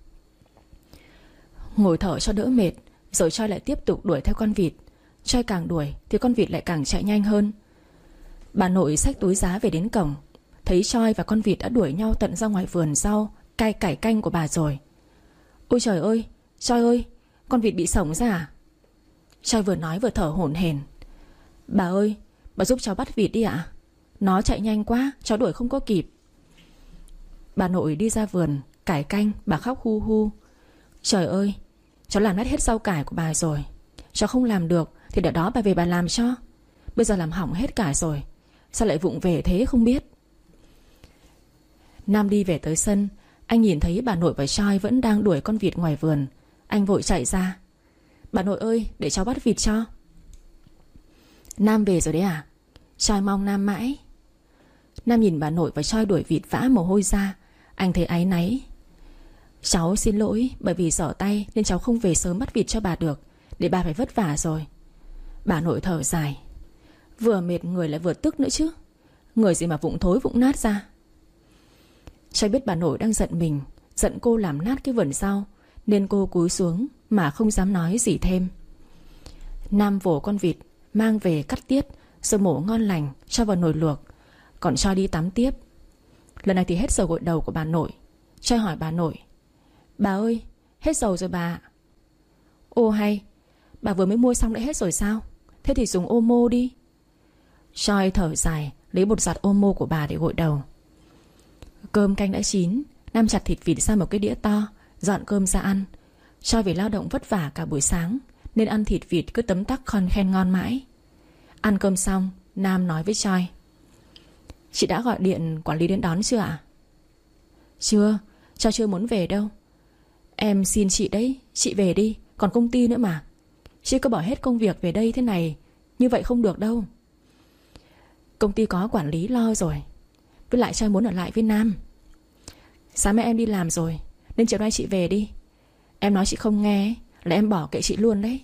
Ngồi thở cho đỡ mệt. Rồi Choi lại tiếp tục đuổi theo con vịt. Choi càng đuổi thì con vịt lại càng chạy nhanh hơn. Bà nội xách túi giá về đến cổng, thấy Choi và con vịt đã đuổi nhau tận ra ngoài vườn rau cai cải canh của bà rồi. Ôi trời ơi, Choi ơi, con vịt bị sổng ra à? Choi vừa nói vừa thở hổn hển. Bà ơi, bà giúp cháu bắt vịt đi ạ. Nó chạy nhanh quá, cháu đuổi không có kịp. Bà nội đi ra vườn cải canh, bà khóc hu hu. Trời ơi, cháu làm nát hết rau cải của bà rồi. Cháu không làm được thì để đó bà về bà làm cho. Bây giờ làm hỏng hết cả rồi. Sao lại vụng về thế không biết. Nam đi về tới sân. Anh nhìn thấy bà nội và Choi vẫn đang đuổi con vịt ngoài vườn. Anh vội chạy ra. Bà nội ơi, để cháu bắt vịt cho. Nam về rồi đấy à? Choi mong Nam mãi. Nam nhìn bà nội và Choi đuổi vịt vã mồ hôi ra. Anh thấy áy náy. Cháu xin lỗi, bởi vì dở tay nên cháu không về sớm bắt vịt cho bà được, để bà phải vất vả rồi. Bà nội thở dài. Vừa mệt người lại vừa tức nữa chứ. Người gì mà vụng thối vụng nát ra. Choi biết bà nội đang giận mình, giận cô làm nát cái vườn rau, nên cô cúi xuống mà không dám nói gì thêm. Nam vồ con vịt mang về cắt tiết, rồi mổ ngon lành cho vào nồi luộc. Còn Choi đi tắm tiếp. Lần này thì hết dầu gội đầu của bà nội. Choi hỏi bà nội. Bà ơi, hết dầu rồi bà ạ. Ô hay, bà vừa mới mua xong đã hết rồi sao? Thế thì dùng ô mô đi. Choi thở dài, lấy bột giặt ô mô của bà để gội đầu. Cơm canh đã chín. Nam chặt thịt vịt sang một cái đĩa to, dọn cơm ra ăn. Choi vì lao động vất vả cả buổi sáng nên ăn thịt vịt cứ tấm tắc khon khen ngon mãi. Ăn cơm xong, Nam nói với Choi. Chị đã gọi điện quản lý đến đón chưa ạ? Chưa, Choi chưa muốn về đâu. Em xin chị đấy, chị về đi. Còn công ty nữa mà. Chị cứ bỏ hết công việc về đây thế này, như vậy không được đâu. Công ty có quản lý lo rồi. Với lại Choi muốn ở lại với Nam. Sáng mai em đi làm rồi, nên chiều nay chị về đi. Em nói chị không nghe là em bỏ kệ chị luôn đấy.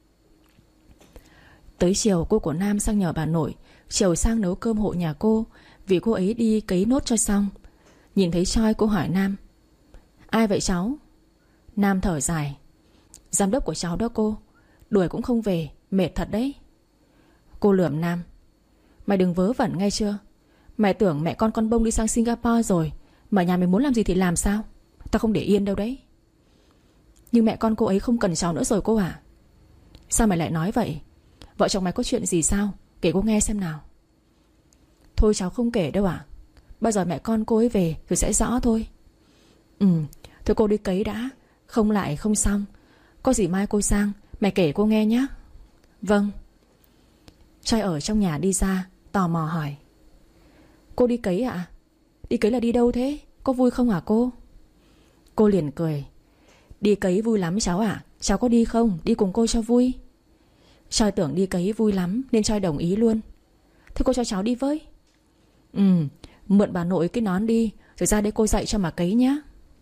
Tới chiều cô của Nam sang nhờ bà nội chiều sang nấu cơm hộ nhà cô, vì cô ấy đi cấy nốt cho xong. Nhìn thấy Choi cô hỏi Nam. Ai vậy cháu? Nam thở dài. Giám đốc của cháu đó cô. Đuổi cũng không về, mệt thật đấy. Cô lườm Nam. Mày đừng vớ vẩn nghe chưa? Mày tưởng mẹ con con bông đi sang Singapore rồi mà nhà mày muốn làm gì thì làm sao? Tao không để yên đâu đấy. Nhưng mẹ con cô ấy không cần cháu nữa rồi cô à? Sao mày lại nói vậy? Vợ chồng mày có chuyện gì sao? Kể cô nghe xem nào. Thôi cháu không kể đâu ạ. Bao giờ mẹ con cô ấy về rồi sẽ rõ thôi. Ừ, thôi cô đi cấy đã. Không lại không xong. Có gì mai cô sang mày kể cô nghe nhé. Vâng. Choi ở trong nhà đi ra, tò mò hỏi. Cô đi cấy ạ? À? Đi cấy là đi đâu thế? Có vui không hả cô? Cô liền cười. Đi cấy vui lắm cháu ạ. À? Cháu có đi không? Đi cùng cô cho vui. Choi tưởng đi cấy vui lắm nên Choi đồng ý luôn. Thế cô cho cháu đi với. Ừ, mượn bà nội cái nón đi, rồi ra đây cô dạy cho mà cấy nhá.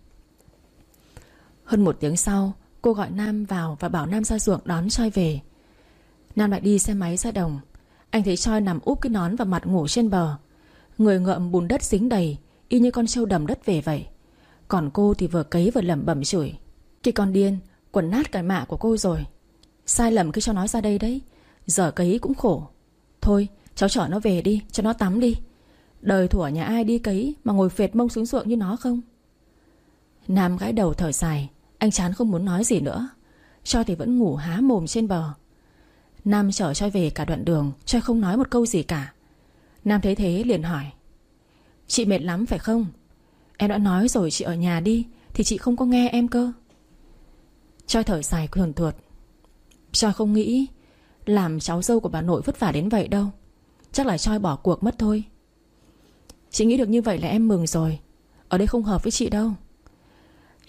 Hơn một tiếng sau, cô gọi Nam vào và bảo Nam ra ruộng đón Choi về. Nam lại đi xe máy ra đồng. Anh thấy Choi nằm úp cái nón vào mặt ngủ trên bờ. Người ngợm bùn đất dính đầy, y như con trâu đầm đất về vậy. Còn cô thì vừa cấy vừa lẩm bẩm chửi. Cái con điên, quần nát cái mạ của cô rồi. Sai lầm cứ cho nó ra đây đấy. Giờ cấy cũng khổ. Thôi cháu chở nó về đi, cho nó tắm đi. Đời thủa nhà ai đi cấy mà ngồi phệt mông xuống ruộng như nó không? Nam gãi đầu thở dài. Anh chán không muốn nói gì nữa. Choi thì vẫn ngủ há mồm trên bờ. Nam chở Choi về cả đoạn đường, Choi không nói một câu gì cả. Nam thấy thế liền hỏi. Chị mệt lắm phải không? Em đã nói rồi chị ở nhà đi, thì chị không có nghe em cơ. Choi thở dài thườn thượt. Choi không nghĩ làm cháu dâu của bà nội vất vả đến vậy đâu. Chắc là Choi bỏ cuộc mất thôi. Chị nghĩ được như vậy là em mừng rồi. Ở đây không hợp với chị đâu.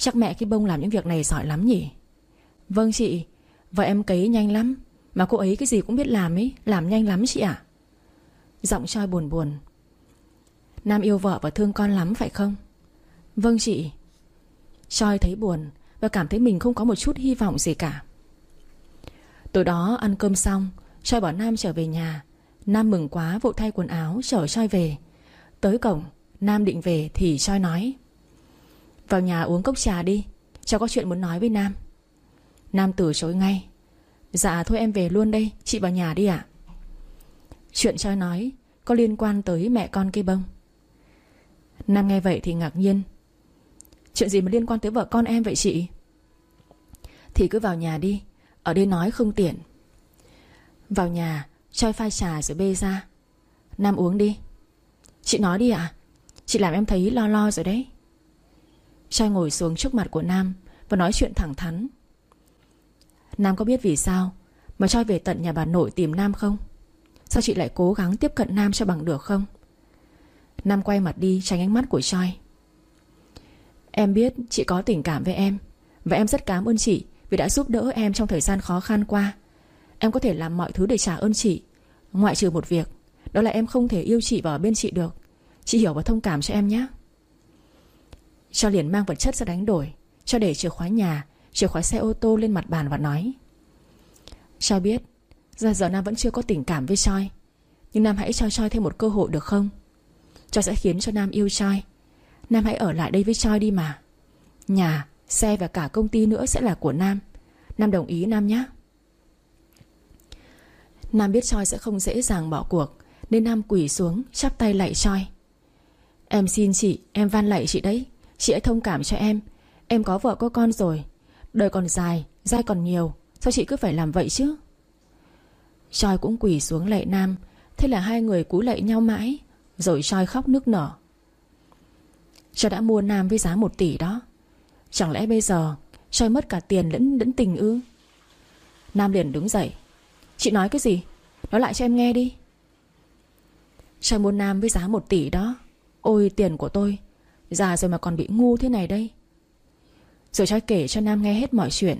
Chắc mẹ cái bông làm những việc này giỏi lắm nhỉ? Vâng chị. Vợ em cấy nhanh lắm. Mà cô ấy cái gì cũng biết làm ấy. Làm nhanh lắm chị ạ. Giọng Choi buồn buồn. Nam yêu vợ và thương con lắm phải không? Vâng chị. Choi thấy buồn và cảm thấy mình không có một chút hy vọng gì cả. Tối đó ăn cơm xong, Choi bảo Nam trở về nhà. Nam mừng quá vội thay quần áo chở Choi về. Tới cổng, Nam định về thì Choi nói: vào nhà uống cốc trà đi, cháu có chuyện muốn nói với Nam. Nam từ chối ngay: dạ thôi em về luôn đây, chị vào nhà đi ạ. Chuyện Choi nói có liên quan tới mẹ con cây bông. Nam nghe vậy thì ngạc nhiên: chuyện gì mà liên quan tới vợ con em vậy chị? Thì cứ vào nhà đi, ở đây nói không tiện. Vào nhà, Choi pha trà rồi bê ra. Nam uống đi. Chị nói đi ạ. Chị làm em thấy lo lo rồi đấy. Choi ngồi xuống trước mặt của Nam và nói chuyện thẳng thắn. Nam có biết vì sao mà Choi về tận nhà bà nội tìm Nam không? Sao chị lại cố gắng tiếp cận Nam cho bằng được không? Nam quay mặt đi tránh ánh mắt của Choi. Em biết chị có tình cảm với em, và em rất cảm ơn chị vì đã giúp đỡ em trong thời gian khó khăn qua. Em có thể làm mọi thứ để trả ơn chị, ngoại trừ một việc, đó là em không thể yêu chị và ở bên chị được. Chị hiểu và thông cảm cho em nhé. Choi liền mang vật chất ra đánh đổi, cho để chìa khóa nhà, chìa khóa xe ô tô lên mặt bàn và nói: Choi biết ra giờ Nam vẫn chưa có tình cảm với Choi, nhưng Nam hãy cho Choi thêm một cơ hội được không? Choi sẽ khiến cho Nam yêu Choi. Nam hãy ở lại đây với Choi đi mà. Nhà, xe và cả công ty nữa sẽ là của Nam. Nam đồng ý Nam nhé. Nam biết Choi sẽ không dễ dàng bỏ cuộc, nên Nam quỳ xuống chắp tay lạy Choi. Em xin chị, em van lạy chị đấy. Chị hãy thông cảm cho em. Em có vợ có con rồi. Đời còn dài, dai còn nhiều. Sao chị cứ phải làm vậy chứ? Choi cũng quỳ xuống lạy Nam. Thế là hai người cúi lạy nhau mãi. Rồi Choi khóc nức nở. Choi đã mua Nam với giá một tỷ đó. Chẳng lẽ bây giờ Choi mất cả tiền lẫn, lẫn tình ư? Nam liền đứng dậy. Chị nói cái gì? Nói lại cho em nghe đi. Choi mua Nam với giá một tỷ đó. Ôi tiền của tôi, già rồi mà còn bị ngu thế này đây. Rồi Choi kể cho Nam nghe hết mọi chuyện.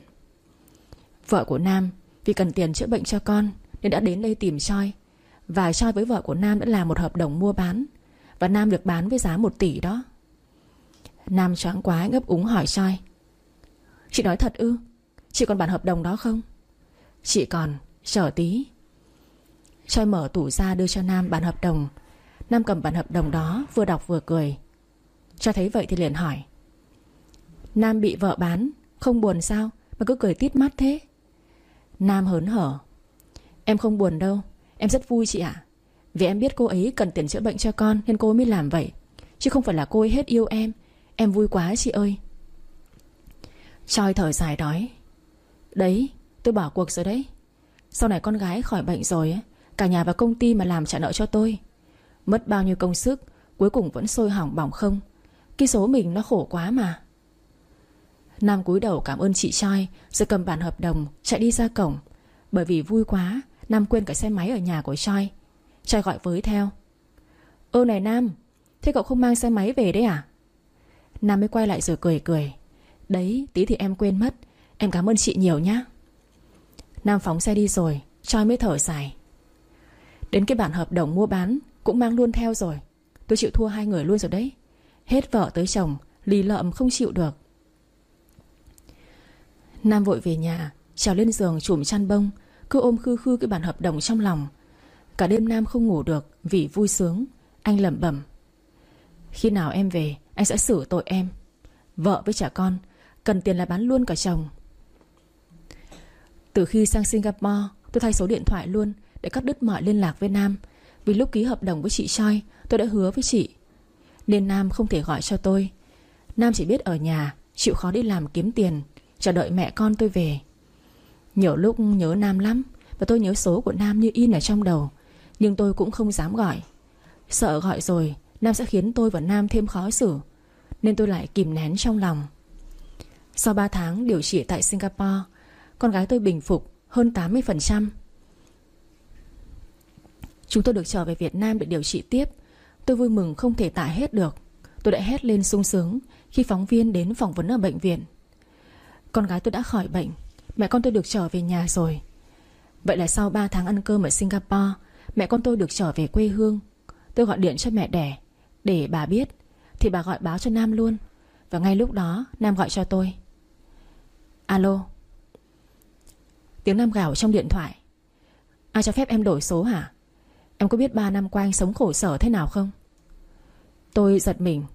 Vợ của Nam vì cần tiền chữa bệnh cho con nên đã đến đây tìm Choi. Và Choi với vợ của Nam đã làm một hợp đồng mua bán, và Nam được bán với giá một tỷ đó. Nam choáng quá ngấp úng hỏi Choi: Chị nói thật ư? Chị còn bản hợp đồng đó không? Chị còn, chờ tí. Choi mở tủ ra đưa cho Nam bản hợp đồng. Nam cầm bản hợp đồng đó vừa đọc vừa cười. Choi thấy vậy thì liền hỏi: Nam bị vợ bán, không buồn sao mà cứ cười tít mắt thế? Nam hớn hở: Em không buồn đâu, em rất vui chị ạ. Vì em biết cô ấy cần tiền chữa bệnh cho con nên cô ấy mới làm vậy, chứ không phải là cô ấy hết yêu em. Em vui quá chị ơi. Choi thở dài nói: Đấy, tôi bỏ cuộc rồi đấy. Sau này con gái khỏi bệnh rồi, cả nhà và công ty mà làm trả nợ cho tôi. Mất bao nhiêu công sức, cuối cùng vẫn sôi hỏng bỏng không. Cái số mình nó khổ quá mà. Nam cúi đầu cảm ơn chị Choi, rồi cầm bản hợp đồng chạy đi ra cổng. Bởi vì vui quá, Nam quên cả xe máy ở nhà của Choi. Choi gọi với theo: Ơ này Nam, thế cậu không mang xe máy về đấy à? Nam mới quay lại rồi cười cười: Đấy, tí thì em quên mất. Em cảm ơn chị nhiều nhá. Nam phóng xe đi rồi, Choi mới thở dài: Đến cái bản hợp đồng mua bán cũng mang luôn theo rồi. Tôi chịu thua hai người luôn rồi đấy. Hết vợ tới chồng, lì lợm không chịu được. Nam vội về nhà, trèo lên giường trùm chăn bông, cứ ôm khư khư cái bản hợp đồng trong lòng. Cả đêm Nam không ngủ được vì vui sướng. Anh lẩm bẩm: Khi nào em về, anh sẽ xử tội em. Vợ với trẻ con, cần tiền là bán luôn cả chồng. Từ khi sang Singapore, tôi thay số điện thoại luôn để cắt đứt mọi liên lạc với Nam. Vì lúc ký hợp đồng với chị Choi, tôi đã hứa với chị, nên Nam không thể gọi cho tôi. Nam chỉ biết ở nhà, chịu khó đi làm kiếm tiền, chờ đợi mẹ con tôi về. Nhiều lúc nhớ Nam lắm, và tôi nhớ số của Nam như in ở trong đầu. Nhưng tôi cũng không dám gọi, sợ gọi rồi Nam sẽ khiến tôi và Nam thêm khó xử, nên tôi lại kìm nén trong lòng. Sau ba tháng điều trị tại Singapore, con gái tôi bình phục hơn tám mươi phần trăm. Chúng tôi được trở về Việt Nam để điều trị tiếp. Tôi vui mừng không thể tả hết được. Tôi đã hét lên sung sướng khi phóng viên đến phỏng vấn ở bệnh viện. Con gái tôi đã khỏi bệnh, mẹ con tôi được trở về nhà rồi. Vậy là sau ba tháng ăn cơm ở Singapore, mẹ con tôi được trở về quê hương. Tôi gọi điện cho mẹ đẻ để bà biết, thì bà gọi báo cho Nam luôn. Và ngay lúc đó Nam gọi cho tôi. Alo. Tiếng Nam gào trong điện thoại. Ai cho phép em đổi số hả? Em có biết ba năm qua anh sống khổ sở thế nào không? Tôi giật mình.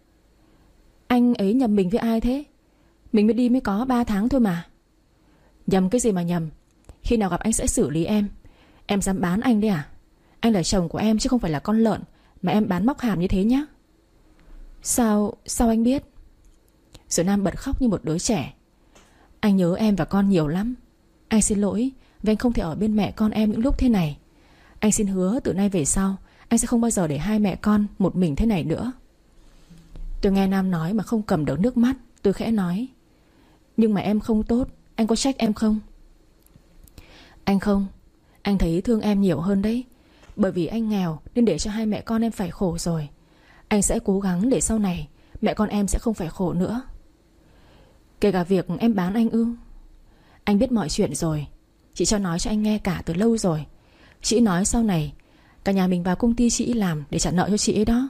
Anh ấy nhầm mình với ai thế? Mình mới đi mới có ba tháng thôi mà. Nhầm cái gì mà nhầm? Khi nào gặp anh sẽ xử lý em. Em dám bán anh đấy à? Anh là chồng của em chứ không phải là con lợn mà em bán móc hàm như thế nhá. Sao, sao anh biết? Rồi Nam bật khóc như một đứa trẻ. Anh nhớ em và con nhiều lắm. Anh xin lỗi vì anh không thể ở bên mẹ con em những lúc thế này. Anh xin hứa từ nay về sau anh sẽ không bao giờ để hai mẹ con một mình thế này nữa. Tôi nghe Nam nói mà không cầm được nước mắt. Tôi khẽ nói. Nhưng mà em không tốt, anh có trách em không? Anh không. Anh thấy thương em nhiều hơn đấy. Bởi vì anh nghèo nên để cho hai mẹ con em phải khổ rồi. Anh sẽ cố gắng để sau này mẹ con em sẽ không phải khổ nữa. Kể cả việc em bán anh ư? Anh biết mọi chuyện rồi. Chị cho nói cho anh nghe cả từ lâu rồi. Chị nói sau này cả nhà mình vào công ty chị làm để trả nợ cho chị ấy đó.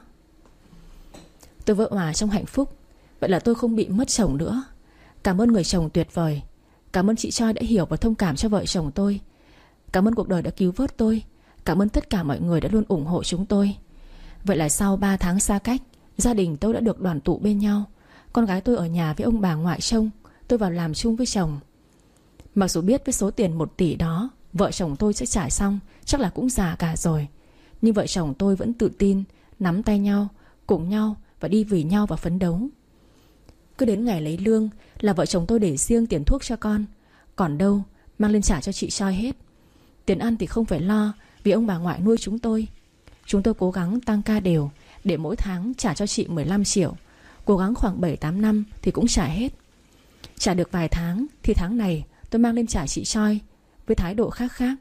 Tôi vỡ òa trong hạnh phúc. Vậy là tôi không bị mất chồng nữa. Cảm ơn người chồng tuyệt vời. Cảm ơn chị Choi đã hiểu và thông cảm cho vợ chồng tôi. Cảm ơn cuộc đời đã cứu vớt tôi. Cảm ơn tất cả mọi người đã luôn ủng hộ chúng tôi. Vậy là sau ba tháng xa cách, gia đình tôi đã được đoàn tụ bên nhau. Con gái tôi ở nhà với ông bà ngoại trông. Tôi vào làm chung với chồng. Mặc dù biết với số tiền một tỷ đó vợ chồng tôi sẽ trả xong, chắc là cũng già cả rồi. Nhưng vợ chồng tôi vẫn tự tin, nắm tay nhau, cùng nhau và đi vì nhau và phấn đấu. Cứ đến ngày lấy lương là vợ chồng tôi để riêng tiền thuốc cho con. Còn đâu mang lên trả cho chị Choi hết. Tiền ăn thì không phải lo vì ông bà ngoại nuôi chúng tôi. Chúng tôi cố gắng tăng ca đều để mỗi tháng trả cho chị mười lăm triệu. Cố gắng khoảng bảy tám năm thì cũng trả hết. Trả được vài tháng thì tháng này tôi mang lên trả chị Choi với thái độ khác khác.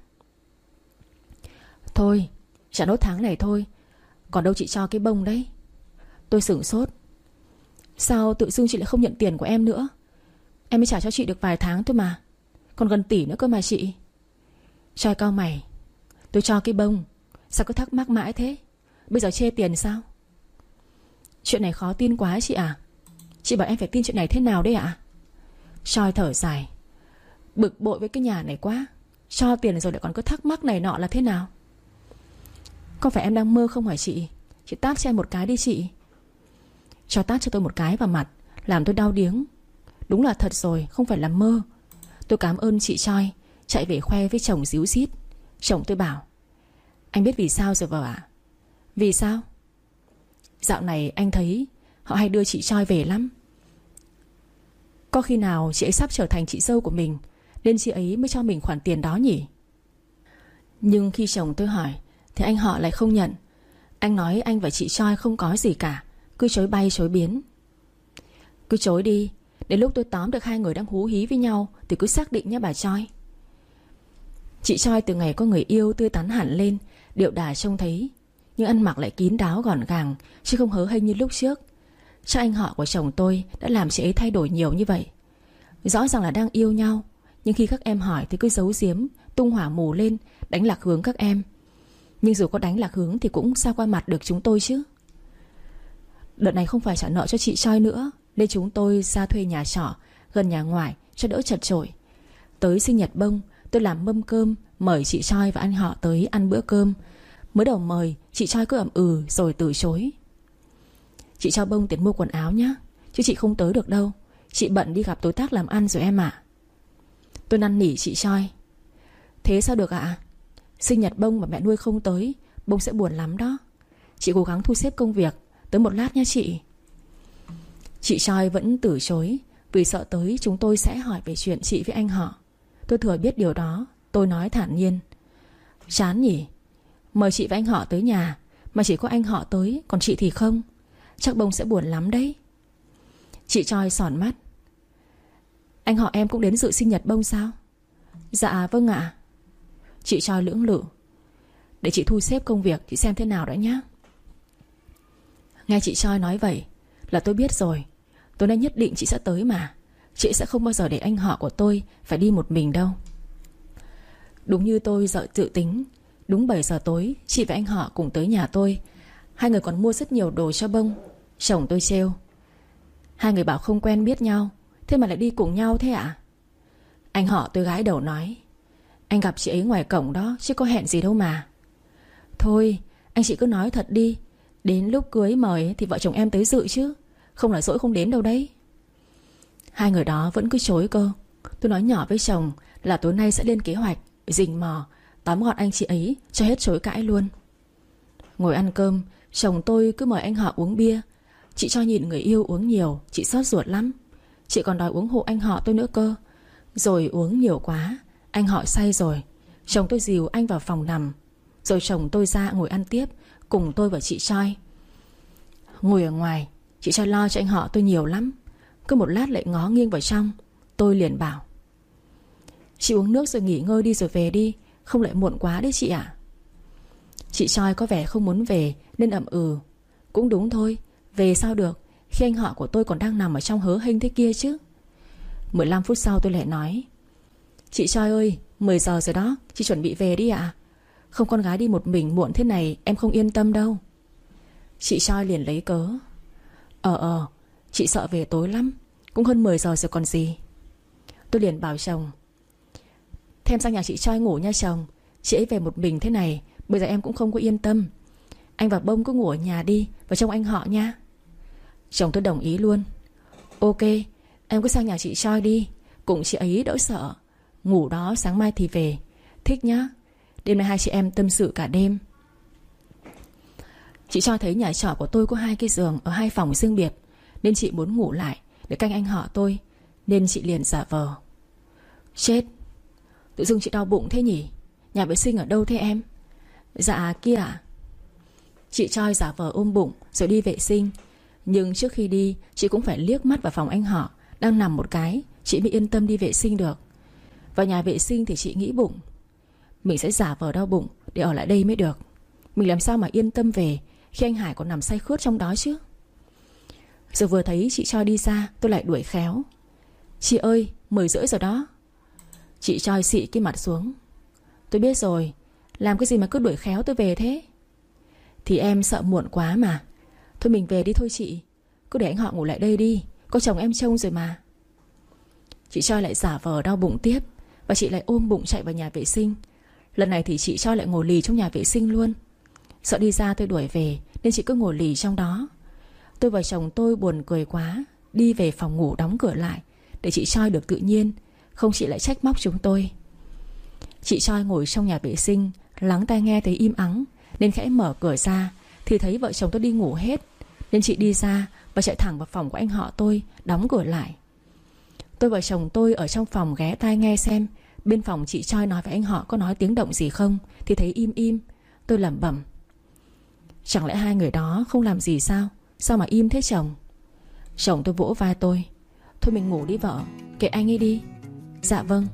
Thôi, trả nốt tháng này thôi. Còn đâu chị cho cái bông đấy. Tôi sửng sốt. Sao tự dưng chị lại không nhận tiền của em nữa? Em mới trả cho chị được vài tháng thôi mà. Còn gần tỷ nữa cơ mà chị. Choi cau mày. Tôi cho cái bông. Sao cứ thắc mắc mãi thế? Bây giờ chê tiền sao? Chuyện này khó tin quá chị à? Chị bảo em phải tin chuyện này thế nào đấy ạ? Choi thở dài. Bực bội với cái nhà này quá. Cho tiền rồi lại còn cứ thắc mắc này nọ là thế nào? Có phải em đang mơ không hả chị? Chị tát cho em một cái đi chị. Cho tát cho tôi một cái vào mặt, làm tôi đau điếng. Đúng là thật rồi, không phải là mơ. Tôi cảm ơn chị Choi. Chạy về khoe với chồng díu dít. Chồng tôi bảo. Anh biết vì sao rồi vợ ạ? Vì sao? Dạo này anh thấy họ hay đưa chị Choi về lắm. Có khi nào chị ấy sắp trở thành chị dâu của mình nên chị ấy mới cho mình khoản tiền đó nhỉ? Nhưng khi chồng tôi hỏi thì anh họ lại không nhận. Anh nói anh và chị Choi không có gì cả. Cứ chối bay chối biến. Cứ chối đi. Đến lúc tôi tóm được hai người đang hú hí với nhau thì cứ xác định nhé bà Choi. Chị Choi từ ngày có người yêu tươi tắn hẳn lên, điệu đà trông thấy. Nhưng ăn mặc lại kín đáo gọn gàng, chứ không hớ hênh như lúc trước. Chắc anh họ của chồng tôi đã làm chị ấy thay đổi nhiều như vậy. Rõ ràng là đang yêu nhau, nhưng khi các em hỏi thì cứ giấu giếm, tung hỏa mù lên, đánh lạc hướng các em. Nhưng dù có đánh lạc hướng thì cũng sao qua mặt được chúng tôi chứ. Đợt này không phải trả nợ cho chị Choi nữa, nên chúng tôi ra thuê nhà trọ gần nhà ngoại cho đỡ chật chội. Tới sinh nhật bông, tôi làm mâm cơm, mời chị Choi và anh họ tới ăn bữa cơm. Mới đầu mời, chị Choi cứ ậm ừ rồi từ chối. Chị cho bông tiền mua quần áo nhá, chứ chị không tới được đâu. Chị bận đi gặp đối tác làm ăn rồi em ạ. à. Tôi năn nỉ chị Choi. Thế sao được ạ? à? Sinh nhật bông mà mẹ nuôi không tới, bông sẽ buồn lắm đó. Chị cố gắng thu xếp công việc, tới một lát nha chị. Chị Choi vẫn từ chối, vì sợ tới chúng tôi sẽ hỏi về chuyện chị với anh họ. Tôi thừa biết điều đó. Tôi nói thản nhiên. Chán nhỉ? Mời chị và anh họ tới nhà mà chỉ có anh họ tới, còn chị thì không. Chắc bông sẽ buồn lắm đấy. Chị Choi xòn mắt. Anh họ em cũng đến dự sinh nhật bông sao? Dạ vâng ạ. Chị Choi lưỡng lự. Để chị thu xếp công việc, chị xem thế nào đã nhá. Nghe chị Choi nói vậy, Là tôi biết rồi. Tối nay nhất định chị sẽ tới mà. Chị sẽ không bao giờ để anh họ của tôi phải đi một mình đâu. Đúng như tôi dự dự tính, đúng bảy giờ tối chị và anh họ cùng tới nhà tôi. Hai người còn mua rất nhiều đồ cho bông. Chồng tôi trêu: hai người bảo không quen biết nhau, thế mà lại đi cùng nhau thế ạ? Anh họ tôi gãi đầu nói: anh gặp chị ấy ngoài cổng đó, chứ có hẹn gì đâu mà. Thôi anh chị cứ nói thật đi. Đến lúc cưới mời thì vợ chồng em tới dự chứ, không là dỗi không đến đâu đấy. Hai người đó vẫn cứ chối cơ. Tôi nói nhỏ với chồng là tối nay sẽ lên kế hoạch, rình mò, tóm gọn anh chị ấy cho hết chối cãi luôn. Ngồi ăn cơm, chồng tôi cứ mời anh họ uống bia. Chị cho nhìn người yêu uống nhiều, chị xót ruột lắm. Chị còn đòi uống hộ anh họ tôi nữa cơ. Rồi uống nhiều quá, anh họ say rồi. Chồng tôi dìu anh vào phòng nằm. Rồi chồng tôi ra ngồi ăn tiếp cùng tôi và chị Choi. Ngồi ở ngoài, chị Choi lo cho anh họ tôi nhiều lắm. Cứ một lát lại ngó nghiêng vào trong. Tôi liền bảo: chị uống nước rồi nghỉ ngơi đi rồi về đi, không lại muộn quá đấy chị ạ. Chị Choi có vẻ không muốn về nên ậm ừ: cũng đúng thôi, về sao được khi anh họ của tôi còn đang nằm ở trong hớ hênh thế kia chứ. mười lăm phút sau tôi lại nói: chị Choi ơi, mười giờ rồi đó, chị chuẩn bị về đi ạ. Không con gái đi một mình muộn thế này em không yên tâm đâu. Chị Choi liền lấy cớ: Ờ ờ chị sợ về tối lắm, cũng hơn mười giờ rồi còn gì. Tôi liền bảo chồng: thêm sang nhà chị Choi ngủ nha chồng. Chị ấy về một mình thế này, bây giờ em cũng không có yên tâm. Anh và Bông cứ ngủ ở nhà đi, và trông anh họ nha. Chồng tôi đồng ý luôn: ok, em cứ sang nhà chị Choi đi, cùng chị ấy đỡ sợ. Ngủ đó sáng mai thì về. Thích nhá. Đêm nay hai chị em tâm sự cả đêm. Chị Choi thấy nhà trọ của tôi có hai cái giường ở hai phòng riêng biệt, nên chị muốn ngủ lại để canh anh họ tôi. Nên chị liền giả vờ: chết, tự dưng chị đau bụng thế nhỉ? Nhà vệ sinh ở đâu thế em? Dạ kia ạ. Chị Choi giả vờ ôm bụng rồi đi vệ sinh. Nhưng trước khi đi, chị cũng phải liếc mắt vào phòng anh họ đang nằm một cái, chị mới yên tâm đi vệ sinh được. Vào nhà vệ sinh thì chị nghĩ bụng: mình sẽ giả vờ đau bụng để ở lại đây mới được. Mình làm sao mà yên tâm về khi anh Hải còn nằm say khướt trong đó chứ. Rồi vừa thấy chị Choi đi ra, tôi lại đuổi khéo: chị ơi, mười rưỡi rồi đó. Chị Choi xị cái mặt xuống: tôi biết rồi, làm cái gì mà cứ đuổi khéo tôi về thế? Thì em sợ muộn quá mà. Thôi mình về đi thôi chị, cứ để anh họ ngủ lại đây đi, có chồng em trông rồi mà. Chị Choi lại giả vờ đau bụng tiếp, và chị lại ôm bụng chạy vào nhà vệ sinh. Lần này thì chị Choi lại ngồi lì trong nhà vệ sinh luôn. Sợ đi ra tôi đuổi về nên chị cứ ngồi lì trong đó. Tôi và chồng tôi buồn cười quá, đi về phòng ngủ đóng cửa lại để chị Choi được tự nhiên, không chị lại trách móc chúng tôi. Chị Choi ngồi trong nhà vệ sinh, lắng tai nghe thấy im ắng nên khẽ mở cửa ra thì thấy vợ chồng tôi đi ngủ hết. Nên chị đi ra và chạy thẳng vào phòng của anh họ tôi, đóng cửa lại. Tôi và chồng tôi ở trong phòng ghé tai nghe xem bên phòng chị Choi nói với anh họ có nói tiếng động gì không, thì thấy im im. Tôi lẩm bẩm: chẳng lẽ hai người đó không làm gì sao? Sao mà im thế chồng? Chồng tôi vỗ vai tôi: thôi mình ngủ đi vợ, kệ anh ấy đi. Dạ vâng.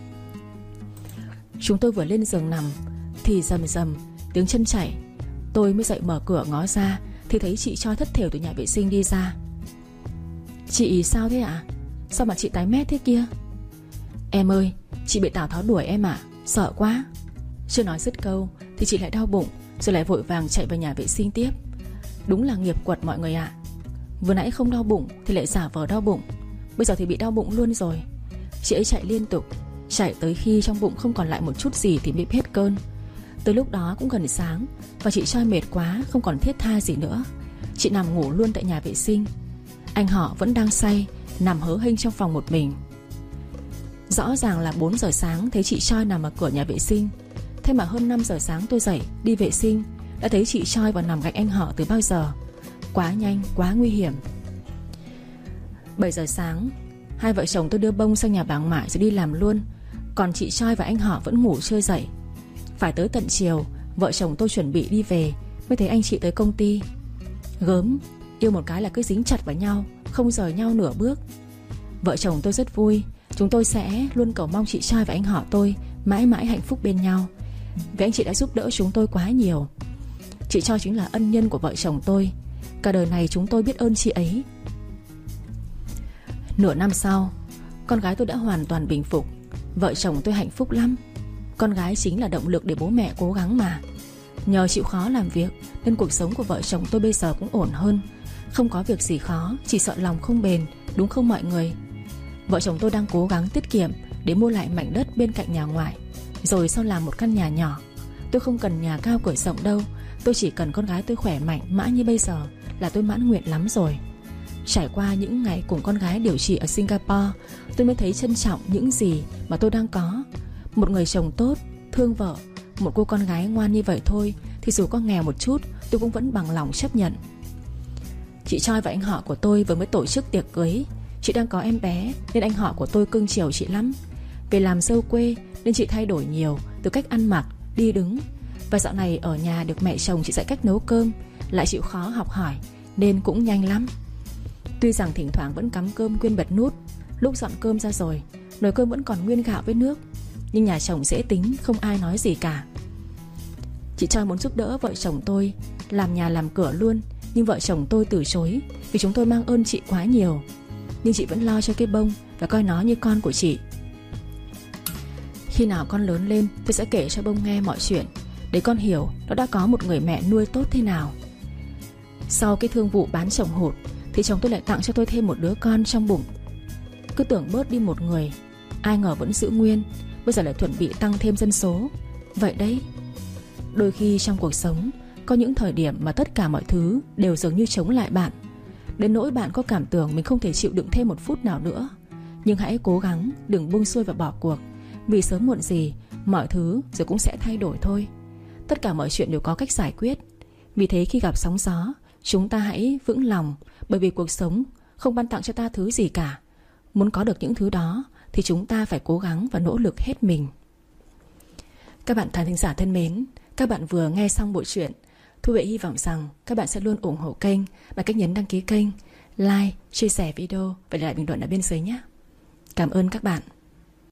Chúng tôi vừa lên giường nằm thì rầm rầm tiếng chân chạy. Tôi mới dậy mở cửa ngó ra thì thấy chị Choi thất thểu từ nhà vệ sinh đi ra. Chị sao thế ạ? Sao mà chị tái mét thế kia? Em ơi, chị bị Tào Tháo đuổi em ạ, sợ quá. Chưa nói dứt câu thì chị lại đau bụng, rồi lại vội vàng chạy vào nhà vệ sinh tiếp. Đúng là nghiệp quật mọi người ạ. Vừa nãy không đau bụng thì lại giả vờ đau bụng, bây giờ thì bị đau bụng luôn rồi. Chị ấy chạy liên tục, chạy tới khi trong bụng không còn lại một chút gì thì bị hết cơn. Tới lúc đó cũng gần sáng, và chị Choi mệt quá, không còn thiết tha gì nữa. Chị nằm ngủ luôn tại nhà vệ sinh. Anh họ vẫn đang say, nằm hớ hênh trong phòng một mình. Rõ ràng là bốn giờ sáng thấy chị Choi nằm ở cửa nhà vệ sinh. Thế mà hơn năm giờ sáng tôi dậy đi vệ sinh đã thấy chị Choi vào nằm cạnh anh họ từ bao giờ. Quá nhanh, quá nguy hiểm. Bảy giờ sáng, hai vợ chồng tôi đưa Bông sang nhà bà ngoại rồi đi làm luôn. Còn chị Choi và anh họ vẫn ngủ chưa dậy. Phải tới tận chiều, vợ chồng tôi chuẩn bị đi về mới thấy anh chị tới công ty. Gớm, yêu một cái là cứ dính chặt vào nhau, không rời nhau nửa bước. Vợ chồng tôi rất vui. Chúng tôi sẽ luôn cầu mong chị Choi và anh họ tôi mãi mãi hạnh phúc bên nhau, vì anh chị đã giúp đỡ chúng tôi quá nhiều. Chị Choi chính là ân nhân của vợ chồng tôi. Cả đời này chúng tôi biết ơn chị ấy. Nửa năm sau, con gái tôi đã hoàn toàn bình phục. Vợ chồng tôi hạnh phúc lắm. Con gái chính là động lực để bố mẹ cố gắng mà. Nhờ chịu khó làm việc nên cuộc sống của vợ chồng tôi bây giờ cũng ổn hơn. Không có việc gì khó, chỉ sợ lòng không bền, đúng không mọi người? Vợ chồng tôi đang cố gắng tiết kiệm để mua lại mảnh đất bên cạnh nhà ngoại, rồi sau làm một căn nhà nhỏ. Tôi không cần nhà cao cửa rộng đâu. Tôi chỉ cần con gái tôi khỏe mạnh mãi như bây giờ là tôi mãn nguyện lắm rồi. Trải qua những ngày cùng con gái điều trị ở Singapore, tôi mới thấy trân trọng những gì mà tôi đang có. Một người chồng tốt, thương vợ, một cô con gái ngoan như vậy thôi, thì dù có nghèo một chút tôi cũng vẫn bằng lòng chấp nhận. Chị Choi và anh họ của tôi vừa mới tổ chức tiệc cưới. Chị đang có em bé nên anh họ của tôi cưng chiều chị lắm. Về làm dâu quê nên chị thay đổi nhiều, từ cách ăn mặc, đi đứng. Và dạo này ở nhà được mẹ chồng chị dạy cách nấu cơm, lại chịu khó học hỏi nên cũng nhanh lắm. Tuy rằng thỉnh thoảng vẫn cắm cơm quên bật nút. Lúc dọn cơm ra rồi, nồi cơm vẫn còn nguyên gạo với nước, nhưng nhà chồng dễ tính, không ai nói gì cả. Chị Choi muốn giúp đỡ vợ chồng tôi làm nhà làm cửa luôn, nhưng vợ chồng tôi từ chối vì chúng tôi mang ơn chị quá nhiều. Nhưng chị vẫn lo cho cái bông và coi nó như con của chị. Khi nào con lớn lên, tôi sẽ kể cho bông nghe mọi chuyện, để con hiểu nó đã có một người mẹ nuôi tốt thế nào. Sau cái thương vụ bán chồng hụt thì chồng tôi lại tặng cho tôi thêm một đứa con trong bụng. Cứ tưởng bớt đi một người, ai ngờ vẫn giữ nguyên. Bây giờ lại chuẩn bị tăng thêm dân số. Vậy đấy, đôi khi trong cuộc sống có những thời điểm mà tất cả mọi thứ đều dường như chống lại bạn, đến nỗi bạn có cảm tưởng mình không thể chịu đựng thêm một phút nào nữa. Nhưng hãy cố gắng, đừng buông xuôi và bỏ cuộc, vì sớm muộn gì mọi thứ rồi cũng sẽ thay đổi thôi. Tất cả mọi chuyện đều có cách giải quyết. Vì thế khi gặp sóng gió, chúng ta hãy vững lòng, bởi vì cuộc sống không ban tặng cho ta thứ gì cả. Muốn có được những thứ đó thì chúng ta phải cố gắng và nỗ lực hết mình. Các bạn khán thính giả thân mến, các bạn vừa nghe xong bộ truyện. Thu Huệ hy vọng rằng các bạn sẽ luôn ủng hộ kênh bằng cách nhấn đăng ký kênh, like, chia sẻ video và để lại bình luận ở bên dưới nhé. Cảm ơn các bạn.